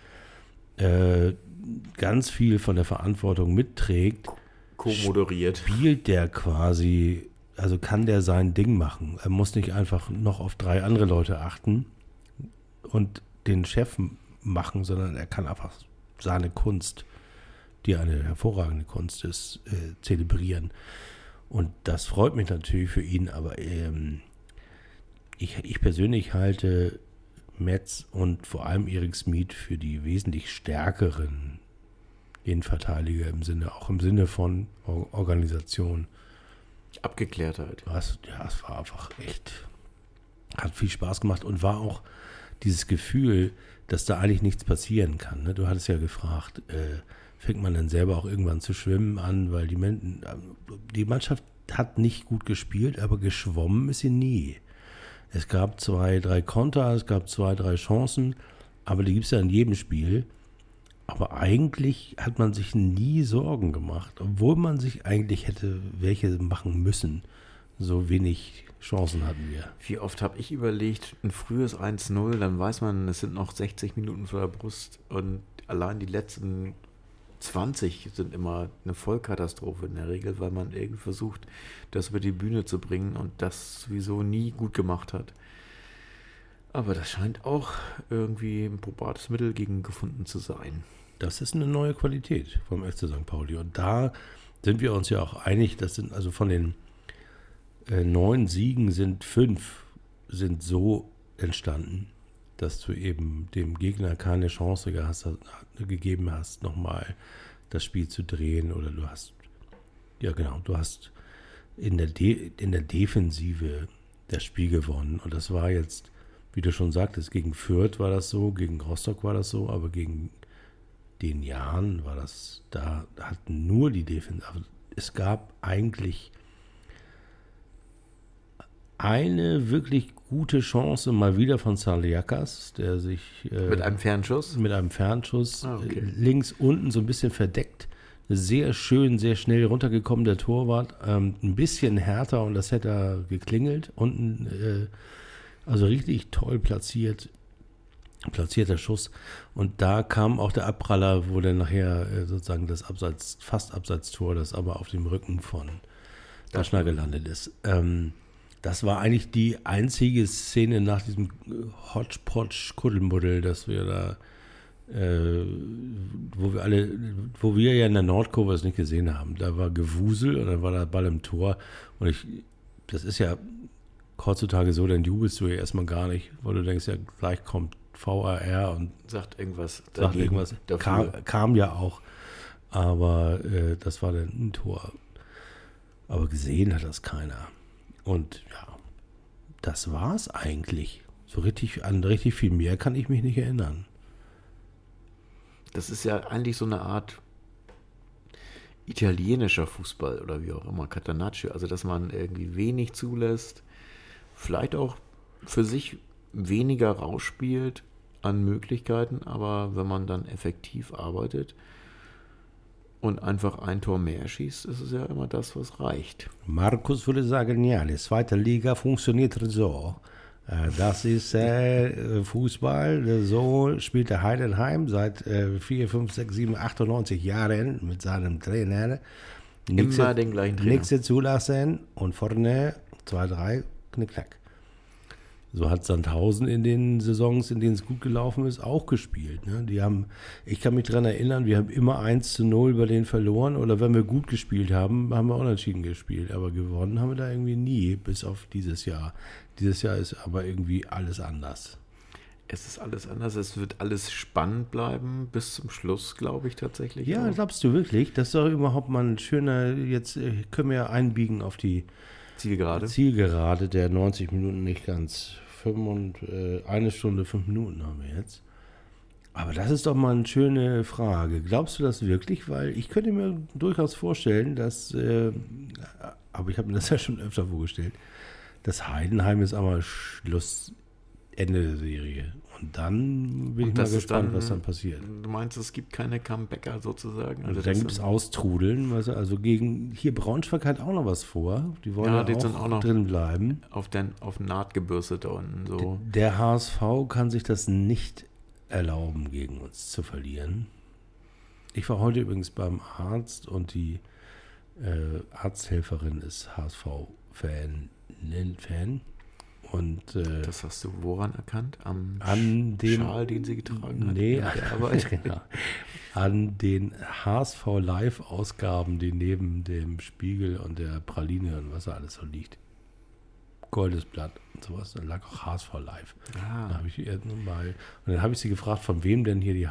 ganz viel von der Verantwortung mitträgt, co-moderiert, spielt der quasi, also kann der sein Ding machen. Er muss nicht einfach noch auf 3 andere Leute achten und den Chef machen, sondern er kann einfach seine Kunst, die eine hervorragende Kunst ist, zelebrieren. Und das freut mich natürlich für ihn, aber ich persönlich halte Metz und vor allem Eric Smith für die wesentlich stärkeren Innenverteidiger im Sinne von Organisation. Abgeklärtheit. Es war einfach echt, hat viel Spaß gemacht und war auch dieses Gefühl, dass da eigentlich nichts passieren kann. Ne? Du hattest ja gefragt, fängt man dann selber auch irgendwann zu schwimmen an, weil die Mannschaft hat nicht gut gespielt, aber geschwommen ist sie nie. Es gab 2, 3 Konter, es gab 2, 3 Chancen, aber die gibt es ja in jedem Spiel. Aber eigentlich hat man sich nie Sorgen gemacht, obwohl man sich eigentlich hätte welche machen müssen. So wenig Chancen hatten wir. Wie oft habe ich überlegt, ein frühes 1-0, dann weiß man, es sind noch 60 Minuten vor der Brust und allein die letzten 20 sind immer eine Vollkatastrophe in der Regel, weil man irgendwie versucht, das über die Bühne zu bringen und das sowieso nie gut gemacht hat. Aber das scheint auch irgendwie ein probates Mittel gegen gefunden zu sein. Das ist eine neue Qualität vom FC St. Pauli. Und da sind wir uns ja auch einig, das sind also von den 9 Siegen sind 5 so entstanden, dass du eben dem Gegner keine Chance gegeben hast, nochmal das Spiel zu drehen. Oder du hast in der Defensive das Spiel gewonnen. Und das war jetzt, wie du schon sagtest, gegen Fürth war das so, gegen Rostock war das so, aber gegen den Jahren war das, da hatten nur die Defensive. Es gab eigentlich eine wirklich gute Chance mal wieder von Saliakas, der sich mit einem Fernschuss links unten so ein bisschen verdeckt, sehr schön, sehr schnell runtergekommen, der Torwart, ein bisschen härter und das hätte er geklingelt, unten also richtig toll platzierter Schuss und da kam auch der Abpraller, wo dann nachher sozusagen das fast Abseitstor, das aber auf dem Rücken von Daschner gelandet ist. Das war eigentlich die einzige Szene nach diesem Hodgepodge-Kuddelmuddel, dass wir da, wo wir ja in der Nordkurve es nicht gesehen haben. Da war Gewusel und dann war der Ball im Tor. Und das ist ja heutzutage so, dann jubelst du ja erstmal gar nicht, weil du denkst, ja, gleich kommt VAR und sagt irgendwas. Kam ja auch. Aber das war dann ein Tor. Aber gesehen hat das keiner. Und ja, das war's eigentlich. So richtig, an richtig viel mehr kann ich mich nicht erinnern. Das ist ja eigentlich so eine Art italienischer Fußball oder wie auch immer, Catenaccio. Also, dass man irgendwie wenig zulässt, vielleicht auch für sich weniger rausspielt an Möglichkeiten, aber wenn man dann effektiv arbeitet und einfach ein Tor mehr schießt, ist es ja immer das, was reicht. Markus würde sagen, ja, die zweite Liga funktioniert so. Das ist Fußball, so spielt der Heidenheim seit 4, 5, 6, 7, 98 Jahren mit seinem Trainer. Immer den gleichen Trainer. Nichts zulassen und vorne 2, 3, knickknack. So hat Sandhausen in den Saisons, in denen es gut gelaufen ist, auch gespielt. Ne? Ich kann mich daran erinnern, wir haben immer 1:0 bei denen verloren oder wenn wir gut gespielt haben, haben wir unentschieden gespielt. Aber gewonnen haben wir da irgendwie nie, bis auf dieses Jahr. Dieses Jahr ist aber irgendwie alles anders. Es ist alles anders, es wird alles spannend bleiben bis zum Schluss, glaube ich tatsächlich. Ja, auch. glaubst du wirklich? Das ist doch überhaupt mal ein schöner, jetzt können wir ja einbiegen auf die Zielgerade der 90 Minuten, nicht ganz. 1 Stunde, 5 Minuten haben wir jetzt. Aber das ist doch mal eine schöne Frage. Glaubst du das wirklich? Weil ich könnte mir durchaus vorstellen, dass, aber ich habe mir das ja schon öfter vorgestellt, dass Heidenheim ist aber Schluss, Ende der Serie. Und dann bin ich mal gespannt, was dann passiert. Du meinst, es gibt keine Comebacker sozusagen? Also dann gibt es Austrudeln. Also gegen hier Braunschweig hat auch noch was vor. Die wollen ja auch noch drin bleiben. Auf Naht gebürstet da unten. So. Der HSV kann sich das nicht erlauben, gegen uns zu verlieren. Ich war heute übrigens beim Arzt und die Arzthelferin ist HSV-Fan. Und, das hast du woran erkannt? An dem Schal, den sie getragen hat? Nee, genau. An den HSV Live-Ausgaben, die neben dem Spiegel und der Praline und was da alles so liegt. Goldes Blatt und sowas. Dann lag auch HSV Live. Ah. Da und dann habe ich sie gefragt, von wem denn hier die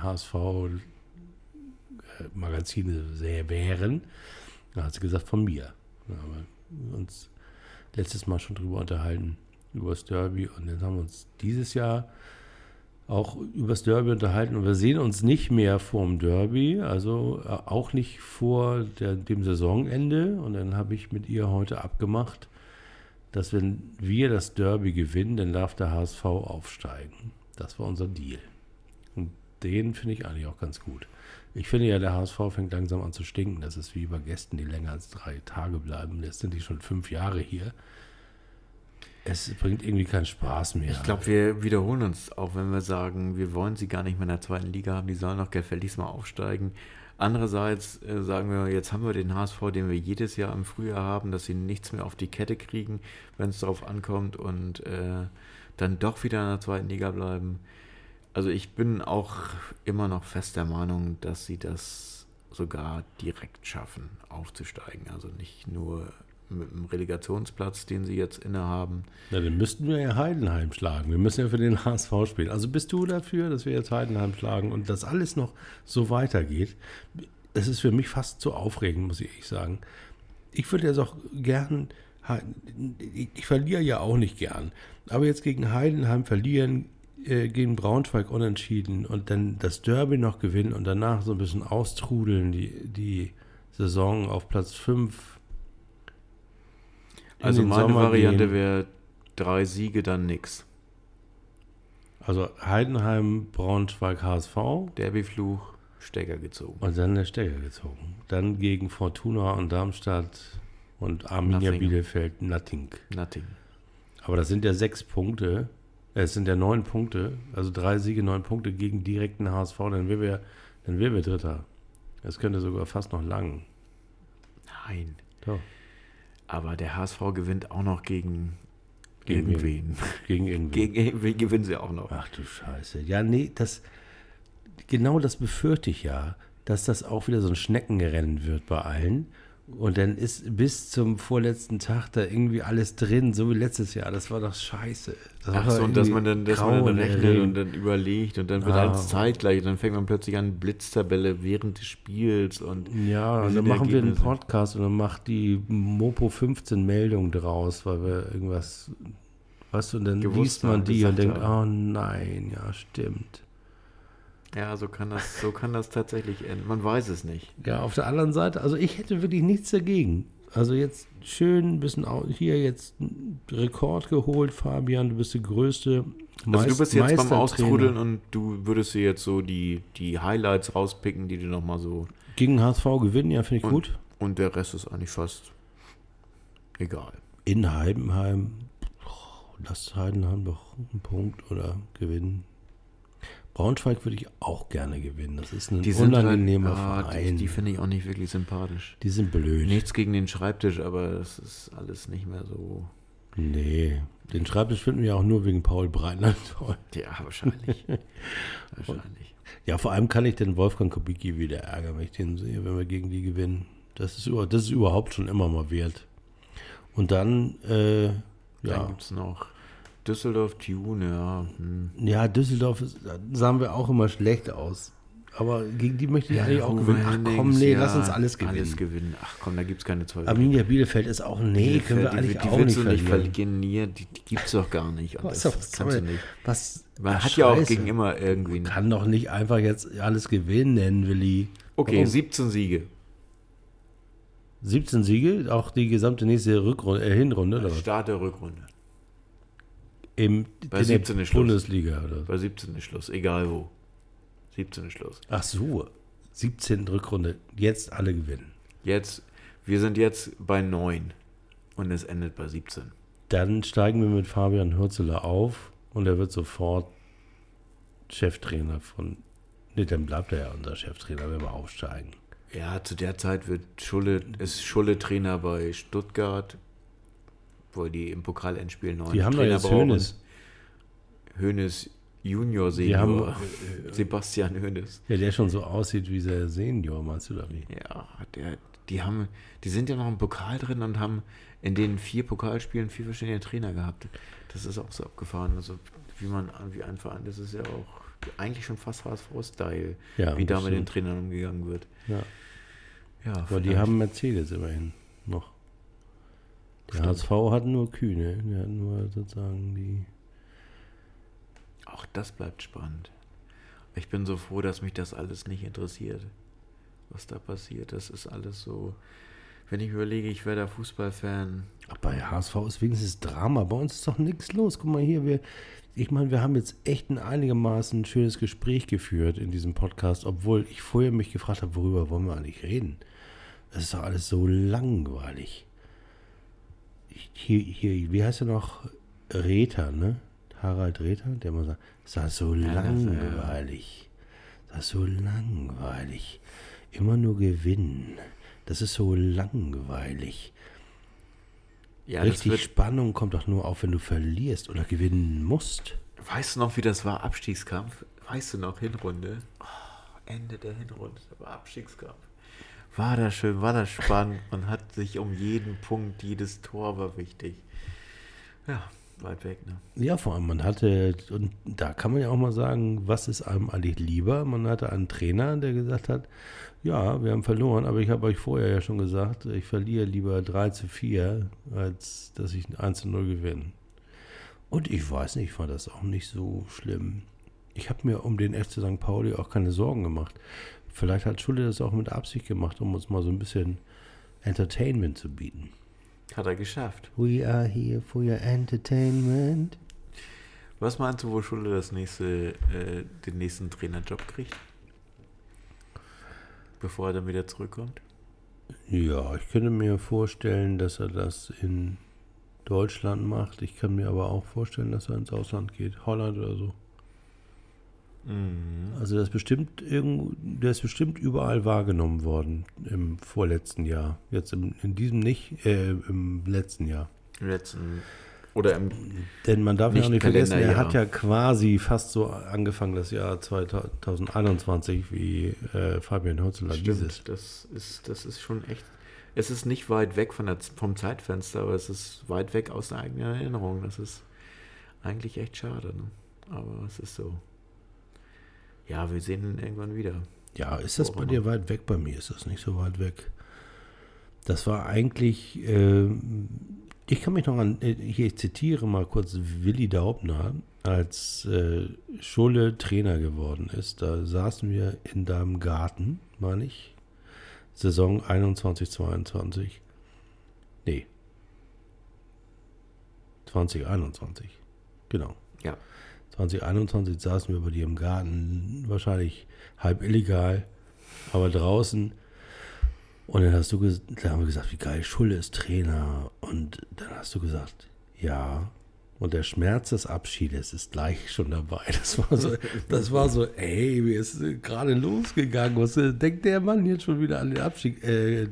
HSV-Magazine wären. Da hat sie gesagt, von mir. Da haben wir uns letztes Mal schon drüber unterhalten, über das Derby, und dann haben wir uns dieses Jahr auch über das Derby unterhalten und wir sehen uns nicht mehr vor dem Derby, also auch nicht vor dem Saisonende, und dann habe ich mit ihr heute abgemacht, dass wenn wir das Derby gewinnen, dann darf der HSV aufsteigen. Das war unser Deal. Und den finde ich eigentlich auch ganz gut. Ich finde ja, der HSV fängt langsam an zu stinken. Das ist wie bei Gästen, die länger als 3 Tage bleiben. Jetzt sind die schon 5 Jahre hier. Es bringt irgendwie keinen Spaß mehr. Ich glaube, wir wiederholen uns, auch wenn wir sagen, wir wollen sie gar nicht mehr in der 2. Liga haben. Die sollen doch gefälligst mal aufsteigen. Andererseits sagen wir, jetzt haben wir den HSV, den wir jedes Jahr im Frühjahr haben, dass sie nichts mehr auf die Kette kriegen, wenn es darauf ankommt, und dann doch wieder in der 2. Liga bleiben. Also ich bin auch immer noch fest der Meinung, dass sie das sogar direkt schaffen, aufzusteigen. Also nicht nur mit dem Relegationsplatz, den sie jetzt innehaben. Na, dann müssten wir ja Heidenheim schlagen. Wir müssen ja für den HSV spielen. Also bist du dafür, dass wir jetzt Heidenheim schlagen und das alles noch so weitergeht? Es ist für mich fast zu aufregend, muss ich ehrlich sagen. Ich würde jetzt auch gern, ich verliere ja auch nicht gern, aber jetzt gegen Heidenheim verlieren, gegen Braunschweig unentschieden und dann das Derby noch gewinnen und danach so ein bisschen austrudeln, die Saison auf Platz 5. Also meine Variante wäre 3 Siege, dann nix. Also Heidenheim, Braunschweig, HSV. Derbyfluch, Stecker gezogen. Und dann der Stecker gezogen. Dann gegen Fortuna und Darmstadt und Arminia Bielefeld, Nothing. Aber das sind ja 6 Punkte. Es sind ja 9 Punkte. Also 3 Siege, 9 Punkte gegen direkten HSV. Dann wären wir Dritter. Das könnte sogar fast noch langen. Nein. Doch. Aber der HSV gewinnt auch noch gegen irgendwen. Gegen irgendwen. Gegen irgendwen gewinnen sie auch noch. Ach du Scheiße. Ja, nee, genau das befürchte ich ja, dass das auch wieder so ein Schneckenrennen wird bei allen. Und dann ist bis zum vorletzten Tag da irgendwie alles drin, so wie letztes Jahr. Das war doch scheiße. Und dass man dann rechnet und dann überlegt und dann wird alles zeitgleich. Und dann fängt man plötzlich an, Blitztabelle während des Spiels. Und ja, und dann machen wir einen Podcast und dann macht die Mopo 15 Meldungen draus, weil wir irgendwas Weißt du, und dann gewusst liest man haben, die und gesagt denkt, haben. oh nein, ja, stimmt. Ja, so kann das tatsächlich enden. Man weiß es nicht. Ja, auf der anderen Seite, also ich hätte wirklich nichts dagegen. Also jetzt schön ein bisschen hier jetzt einen Rekord geholt, Fabian, du bist der größte Also du bist jetzt beim Meistertrainer. Austrudeln und du würdest dir jetzt so die Highlights rauspicken, die du nochmal so... Gegen HSV gewinnen, ja, finde ich gut. Und der Rest ist eigentlich fast egal. In Heidenheim, lass Heidenheim doch einen Punkt oder gewinnen. Braunschweig würde ich auch gerne gewinnen. Das ist ein unangenehmer Verein. Die finde ich auch nicht wirklich sympathisch. Die sind blöd. Nichts gegen den Schreibtisch, aber das ist alles nicht mehr so... Nee, den Schreibtisch finden wir auch nur wegen Paul Breitner toll. Ja, wahrscheinlich. Wahrscheinlich. Ja, vor allem kann ich den Wolfgang Kubicki wieder ärgern, wenn ich den sehe, wenn wir gegen die gewinnen. Das ist überhaupt schon immer mal wert. Und dann, Dann ja. gibt es noch Düsseldorf Tune, ja. Ja, Düsseldorf sahen wir auch immer schlecht aus. Aber gegen die möchte ich eigentlich auch gewinnen. Ach komm, nee, lass uns alles gewinnen. Alles gewinnen. Ach komm, da gibt es keine Zweifel. Arminia Bielefeld ist auch, nee, können wir eigentlich auch nicht verlieren. Die gibt es doch gar nicht. Und Was kannst du nicht. Man hat Scheiße. ja auch gegen immer irgendwie... Kann doch nicht einfach jetzt alles gewinnen, Willi. Okay, Warum? 17 Siege. 17 Siege, auch die gesamte nächste Hinrunde, oder was? Start der Rückrunde. In Bei der 17 ist Schluss. Bundesliga, oder? Bei 17 ist Schluss, egal wo. 17 ist Schluss. Ach so, 17. Rückrunde, jetzt alle gewinnen. Wir sind jetzt bei 9 und es endet bei 17. Dann steigen wir mit Fabian Hürzeler auf und er wird sofort Cheftrainer von... Ne, dann bleibt er ja unser Cheftrainer, wenn wir aufsteigen. Ja, zu der Zeit ist Schulle Trainer bei Stuttgart, wo die im Pokalendspiel 9 Die haben da Trainer jetzt brauchen. Hönes Junior, Senior, Die Sebastian Hönes. Ja, der schon so aussieht wie der Senior, meinst du da wie? Ja, die sind ja noch im Pokal drin und haben in den 4 Pokalspielen 4 verschiedene Trainer gehabt. Das ist auch so abgefahren. Also wie ein Verein, das ist ja auch eigentlich schon fast HSV-Style, Ja, wie da das mit den stimmt. Trainern umgegangen wird. Ja, Ja, aber die vielleicht. haben Mercedes immerhin noch. Der Stimmt. HSV hat nur Kühne, der hat nur sozusagen die... Auch das bleibt spannend. Ich bin so froh, dass mich das alles nicht interessiert, was da passiert. Das ist alles so... Wenn ich überlege, ich wäre da Fußballfan. Ach, bei HSV ist wenigstens Drama. Bei uns ist doch nichts los. Guck mal hier, wir haben jetzt echt ein einigermaßen schönes Gespräch geführt in diesem Podcast, obwohl ich vorher mich gefragt habe, worüber wollen wir eigentlich reden? Das ist doch alles so langweilig. Hier, wie heißt er noch? Rether, ne? Harald Rether, der immer sagt, das ist so langweilig. Das ist so langweilig. Immer nur gewinnen. Das ist so langweilig. Ja, Richtig Spannung kommt doch nur auf, wenn du verlierst oder gewinnen musst. Weißt du noch, wie das war? Abstiegskampf? Weißt du noch, Hinrunde? Oh, Ende der Hinrunde, das war Abstiegskampf. War das schön, war das spannend. Man hat sich um jeden Punkt, jedes Tor war wichtig. Ja, weit weg, ne? Ja, vor allem, man hatte, und da kann man ja auch mal sagen, was ist einem eigentlich lieber? Man hatte einen Trainer, der gesagt hat, ja, wir haben verloren, aber ich habe euch vorher ja schon gesagt, ich verliere lieber 3-4, als dass ich 1-0 gewinne. Und ich weiß nicht, ich fand das auch nicht so schlimm. Ich habe mir um den FC St. Pauli auch keine Sorgen gemacht. Vielleicht hat Schulle das auch mit Absicht gemacht, um uns mal so ein bisschen Entertainment zu bieten. Hat er geschafft. We are here for your entertainment. Was meinst du, wo Schulle den nächsten Trainerjob kriegt? Bevor er dann wieder zurückkommt? Ja, ich könnte mir vorstellen, dass er das in Deutschland macht. Ich kann mir aber auch vorstellen, dass er ins Ausland geht. Holland oder so. Mhm. Also der ist bestimmt überall wahrgenommen worden im vorletzten Jahr. Jetzt im letzten Jahr. Denn man darf ja auch nicht vergessen, er hat ja quasi fast so angefangen das Jahr 2021 wie Fabian Hürzeler. Stimmt, das ist schon echt. Es ist nicht weit weg vom Zeitfenster, aber es ist weit weg aus der eigenen Erinnerung. Das ist eigentlich echt schade, ne? Aber es ist so. Ja, wir sehen ihn irgendwann wieder. Ja, ist das bei dir weit weg? Bei mir ist das nicht so weit weg. Das war eigentlich Ich kann mich noch an, hier, ich zitiere mal kurz Willi Daubner, als Schulle Trainer geworden ist. Da saßen wir in deinem Garten, meine ich, Saison 21, 22. Nee. 2021. Genau. Ja. 2021 saßen wir bei dir im Garten, wahrscheinlich halb illegal, aber draußen. Und dann hast du da haben wir gesagt, wie geil, Schulle ist Trainer. Und dann hast du gesagt, ja. Und der Schmerz des Abschiedes ist gleich schon dabei. Das war so, ey, wie ist gerade losgegangen? Was denkt der Mann jetzt schon wieder an den Abschied?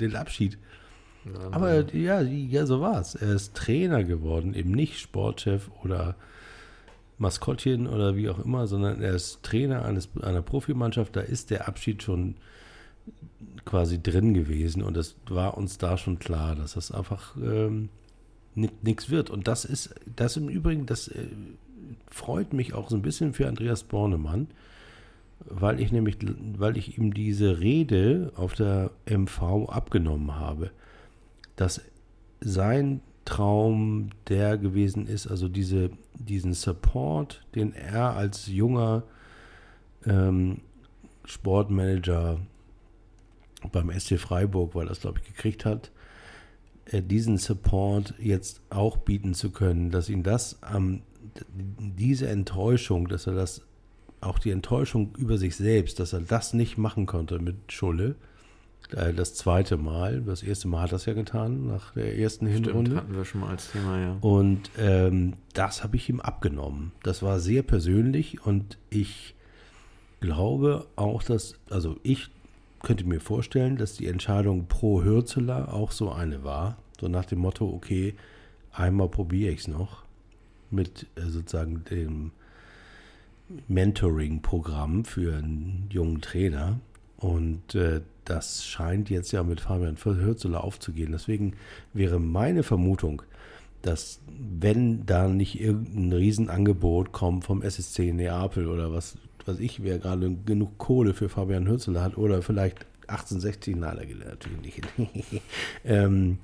Aber ja, so war es. Er ist Trainer geworden, eben nicht Sportchef oder Maskottchen oder wie auch immer, sondern er ist Trainer einer Profimannschaft. Da ist der Abschied schon quasi drin gewesen und es war uns da schon klar, dass das einfach nichts wird. Und das im Übrigen, das freut mich auch so ein bisschen für Andreas Bornemann, weil ich ihm diese Rede auf der MV abgenommen habe, dass sein Traum der gewesen ist, also diesen Support, den er als junger Sportmanager beim SC Freiburg, weil er das, glaube ich, gekriegt hat, diesen Support jetzt auch bieten zu können, dass ihn das diese Enttäuschung, dass er das, auch die Enttäuschung über sich selbst, dass er das nicht machen konnte mit Schulle, das zweite Mal, das erste Mal hat er es ja getan, nach der ersten Hinrunde. Hatten wir schon mal als Thema, ja. Und das habe ich ihm abgenommen. Das war sehr persönlich und ich glaube auch, ich könnte mir vorstellen, dass die Entscheidung pro Hürzeler auch so eine war. So nach dem Motto, okay, einmal probiere ich es noch mit sozusagen dem Mentoring-Programm für einen jungen Trainer. Und das scheint jetzt ja mit Fabian Hürzeler aufzugehen. Deswegen wäre meine Vermutung, dass wenn da nicht irgendein Riesenangebot kommt vom SSC Neapel oder was ich, wer gerade genug Kohle für Fabian Hürzeler hat oder vielleicht 1860, nein, da geht er natürlich nicht hin,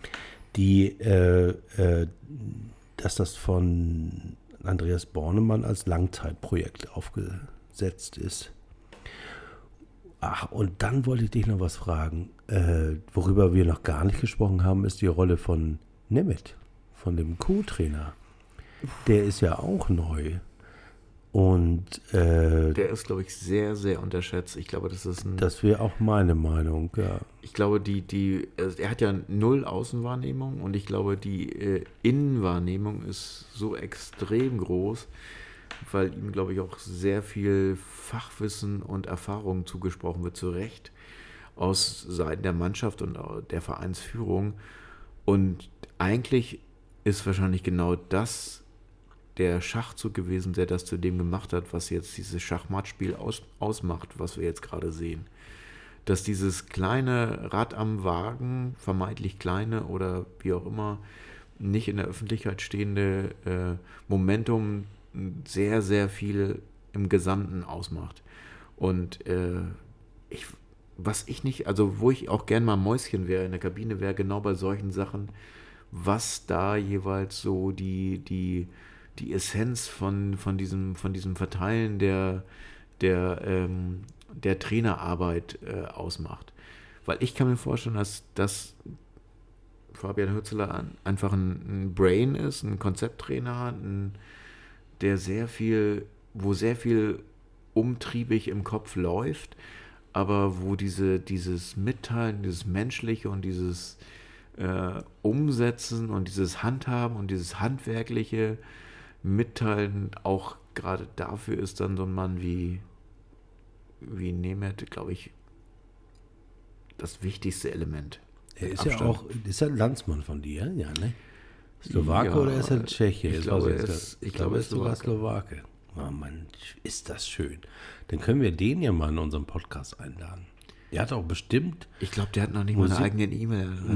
dass das von Andreas Bornemann als Langzeitprojekt aufgesetzt ist. Ach, und dann wollte ich dich noch was fragen. Worüber wir noch gar nicht gesprochen haben, ist die Rolle von Nemeth, von dem Co-Trainer. Der ist ja auch neu. Und der ist, glaube ich, sehr, sehr unterschätzt. Ich glaube, das wäre auch meine Meinung, ja. Ich glaube, er hat ja null Außenwahrnehmung und ich glaube, die Innenwahrnehmung ist so extrem groß, weil ihm, glaube ich, auch sehr viel Fachwissen und Erfahrung zugesprochen wird, zu Recht, aus Seiten der Mannschaft und der Vereinsführung. Und eigentlich ist wahrscheinlich genau das der Schachzug gewesen, der das zu dem gemacht hat, was jetzt dieses Schachmattspiel ausmacht, was wir jetzt gerade sehen. Dass dieses kleine Rad am Wagen, vermeintlich kleine oder wie auch immer, nicht in der Öffentlichkeit stehende Momentum sehr, sehr viel im Gesamten ausmacht. Und wo ich auch gern mal Mäuschen wäre in der Kabine, wäre genau bei solchen Sachen, was da jeweils so die Essenz von diesem Verteilen der Trainerarbeit ausmacht. Weil ich kann mir vorstellen, dass Fabian Hürzeler einfach ein Brain ist, ein Konzepttrainer hat, wo sehr viel umtriebig im Kopf läuft, aber wo dieses Mitteilen, dieses Menschliche und dieses Umsetzen und dieses Handhaben und dieses handwerkliche Mitteilen auch gerade dafür ist dann so ein Mann wie Nemeth, glaube ich, das wichtigste Element. Er ist ja auch, ist er ein Landsmann von dir, ja, ne? Slowake oder ist er Tscheche? Ich glaube, er ist sogar Slowake. Oh Mann, ist das schön. Dann können wir den ja mal in unserem Podcast einladen. Der hat auch bestimmt... Ich glaube, der hat noch nicht mal eine eigene E-Mail-Adresse.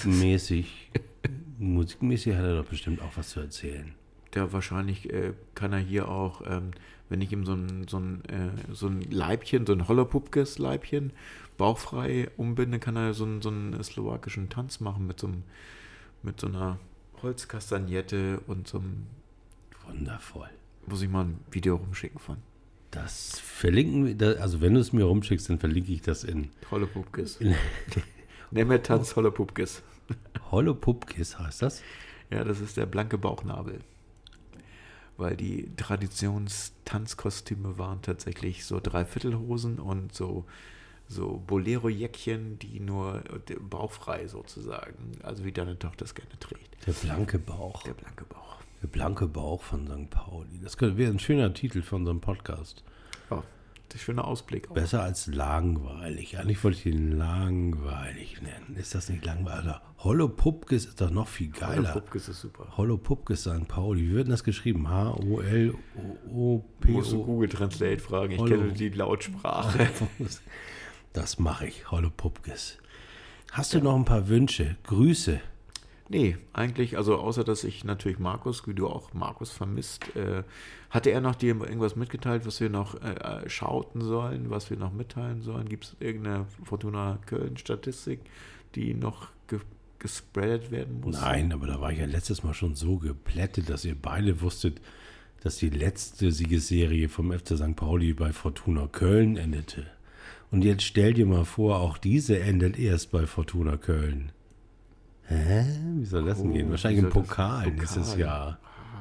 Musikmäßig hat er doch bestimmt auch was zu erzählen. Der wahrscheinlich kann er hier auch, wenn ich ihm so ein Leibchen, so ein Hollopupkes-Leibchen bauchfrei umbinde, kann er so einen slowakischen Tanz machen mit so einer Holzkastagnette und so einem, Wundervoll. muss ich mal ein Video rumschicken von. Das verlinken wir, also wenn du es mir rumschickst, dann verlinke ich das in Holle Pupkes. Nemmertanz Holle Pupkes. Holle Pupkes heißt das? Ja, das ist der blanke Bauchnabel. Weil die Traditionstanzkostüme waren tatsächlich so Dreiviertelhosen und so Bolero-Jäckchen, die nur bauchfrei sozusagen, also wie deine Tochter es gerne trägt. Der blanke Bauch. Der blanke Bauch. Der blanke Bauch von St. Pauli. Das wäre ein schöner Titel von unserem Podcast. Ja, das ist ein schöner Ausblick. Auch. Besser als langweilig. Eigentlich wollte ich den langweilig nennen. Ist das nicht langweilig? Hollow Pupkes ist doch noch viel geiler. Hollow Pupkes ist super. Hollow Pupkes St. Pauli. Wie wird denn das geschrieben? H-O-L-O-P-O. Musst du Google Translate fragen. Ich kenne die Lautsprache. Das mache ich. Hollow Pupkes. Hast du noch ein paar Wünsche? Grüße? Nee, eigentlich, also außer, dass ich natürlich Markus, wie du auch Markus vermisst, hatte er noch dir irgendwas mitgeteilt, was wir noch schauten sollen, was wir noch mitteilen sollen? Gibt es irgendeine Fortuna Köln-Statistik, die noch gespreadet werden muss? Nein, aber da war ich ja letztes Mal schon so geplättet, dass ihr beide wusstet, dass die letzte Siegesserie vom FC St. Pauli bei Fortuna Köln endete. Und jetzt stell dir mal vor, auch diese endet erst bei Fortuna Köln. Hä? Wie soll das denn gehen? Wahrscheinlich im Pokal nächstes Jahr.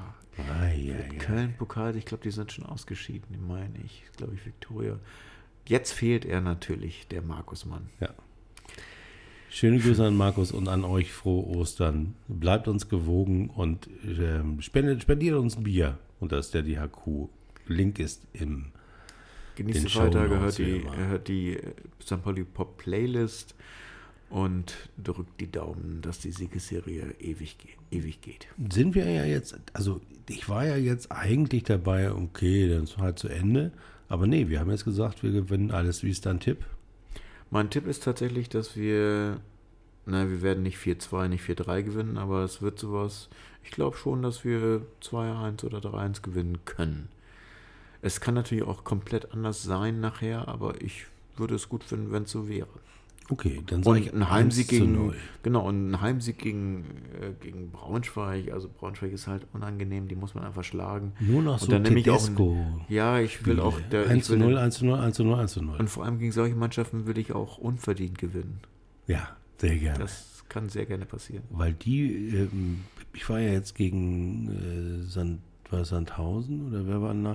Köln-Pokal, ich glaube, die sind schon ausgeschieden, meine ich. Glaube ich, Viktoria. Jetzt fehlt er natürlich, der Markus-Mann. Ja. Schöne Grüße an Markus und an euch. Frohe Ostern. Bleibt uns gewogen und spendiert uns ein Bier. Und das ist der DHQ. Link ist im Genießt die Feiertage, hört die St. Pauli Pop Playlist und drückt die Daumen, dass die Siegesserie ewig geht. Sind wir ja jetzt, also ich war ja jetzt eigentlich dabei, okay, dann ist halt zu Ende. Aber nee, wir haben jetzt gesagt, wir gewinnen alles. Wie ist dein Tipp? Mein Tipp ist tatsächlich, dass wir werden nicht 4-2, nicht 4-3 gewinnen, aber es wird sowas, ich glaube schon, dass wir 2-1 oder 3-1 gewinnen können. Es kann natürlich auch komplett anders sein nachher, aber ich würde es gut finden, wenn es so wäre. Okay, dann sage ich ein Heimsieg 1-0. Genau, und ein Heimsieg gegen Braunschweig. Also Braunschweig ist halt unangenehm, die muss man einfach schlagen. Nur noch so Tedesco. Ja, ich will auch 1-0, 1-0, 1-0, 1-0. Und vor allem gegen solche Mannschaften will ich auch unverdient gewinnen. Ja, sehr gerne. Das kann sehr gerne passieren. Weil ich war ja jetzt gegen Sandhausen oder wer war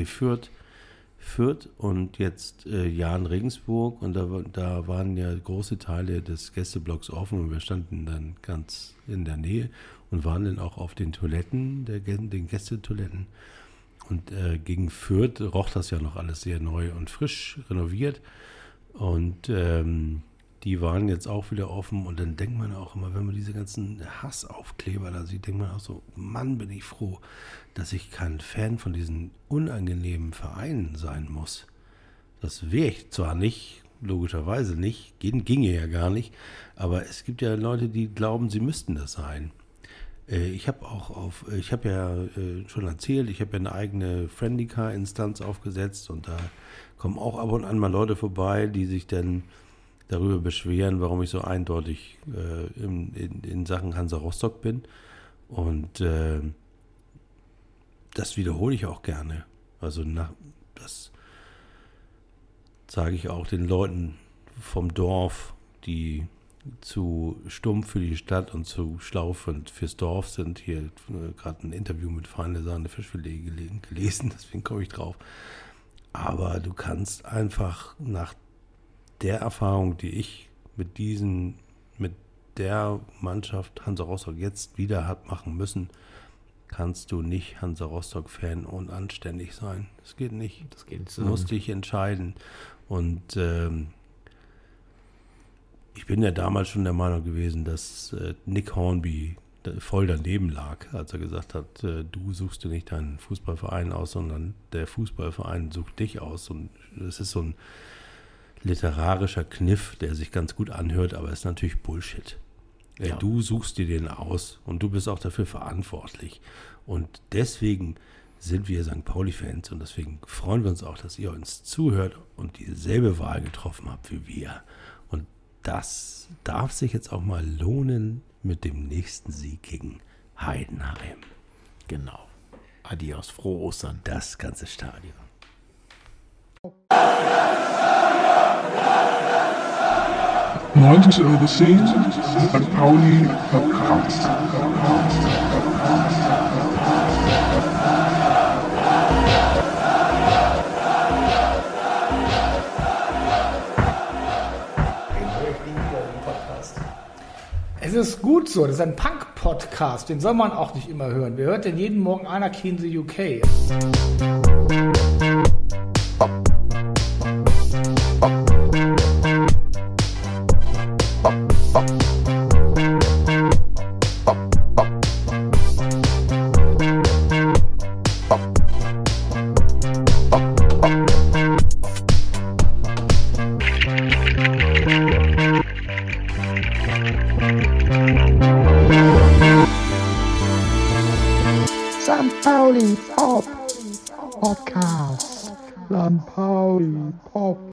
Fürth und jetzt Jahn Regensburg und da waren ja große Teile des Gästeblocks offen und wir standen dann ganz in der Nähe und waren dann auch auf den Toiletten, den Gästetoiletten und gegen Fürth roch das ja noch alles sehr neu und frisch renoviert und die waren jetzt auch wieder offen und dann denkt man auch immer, wenn man diese ganzen Hassaufkleber da sieht, denkt man auch so, Mann, bin ich froh, dass ich kein Fan von diesen unangenehmen Vereinen sein muss. Das wäre ich zwar nicht, logischerweise nicht, ginge ja gar nicht, aber es gibt ja Leute, die glauben, sie müssten das sein. Ich habe ja schon erzählt, ich habe ja eine eigene Friendly-Car-Instanz aufgesetzt und da kommen auch ab und an mal Leute vorbei, die sich dann darüber beschweren, warum ich so eindeutig in Sachen Hansa Rostock bin. Und das wiederhole ich auch gerne. Also das sage ich auch den Leuten vom Dorf, die zu stumpf für die Stadt und zu schlau fürs Dorf sind. Hier gerade ein Interview mit Feine Sahne Fischfilet gelesen, deswegen komme ich drauf. Aber du kannst einfach nach der Erfahrung, die ich mit der Mannschaft Hansa Rostock jetzt wieder hat machen müssen, kannst du nicht Hansa Rostock-Fan und anständig sein. Das geht nicht. Das geht nicht so. Du musst dich entscheiden. Und ich bin ja damals schon der Meinung gewesen, dass Nick Hornby voll daneben lag, als er gesagt hat, du suchst dir nicht deinen Fußballverein aus, sondern der Fußballverein sucht dich aus. Und das ist so ein literarischer Kniff, der sich ganz gut anhört, aber ist natürlich Bullshit. Ja. Du suchst dir den aus und du bist auch dafür verantwortlich. Und deswegen sind wir St. Pauli-Fans und deswegen freuen wir uns auch, dass ihr uns zuhört und dieselbe Wahl getroffen habt wie wir. Und das darf sich jetzt auch mal lohnen mit dem nächsten Sieg gegen Heidenheim. Genau. Adios, frohe Ostern. Das ganze Stadion. 90 Euro Szenen, St. Pauli Podcast. Es ist gut so, das ist ein Punk-Podcast, den soll man auch nicht immer hören. Wer hört denn jeden Morgen Anarchy in the UK? St. Pauli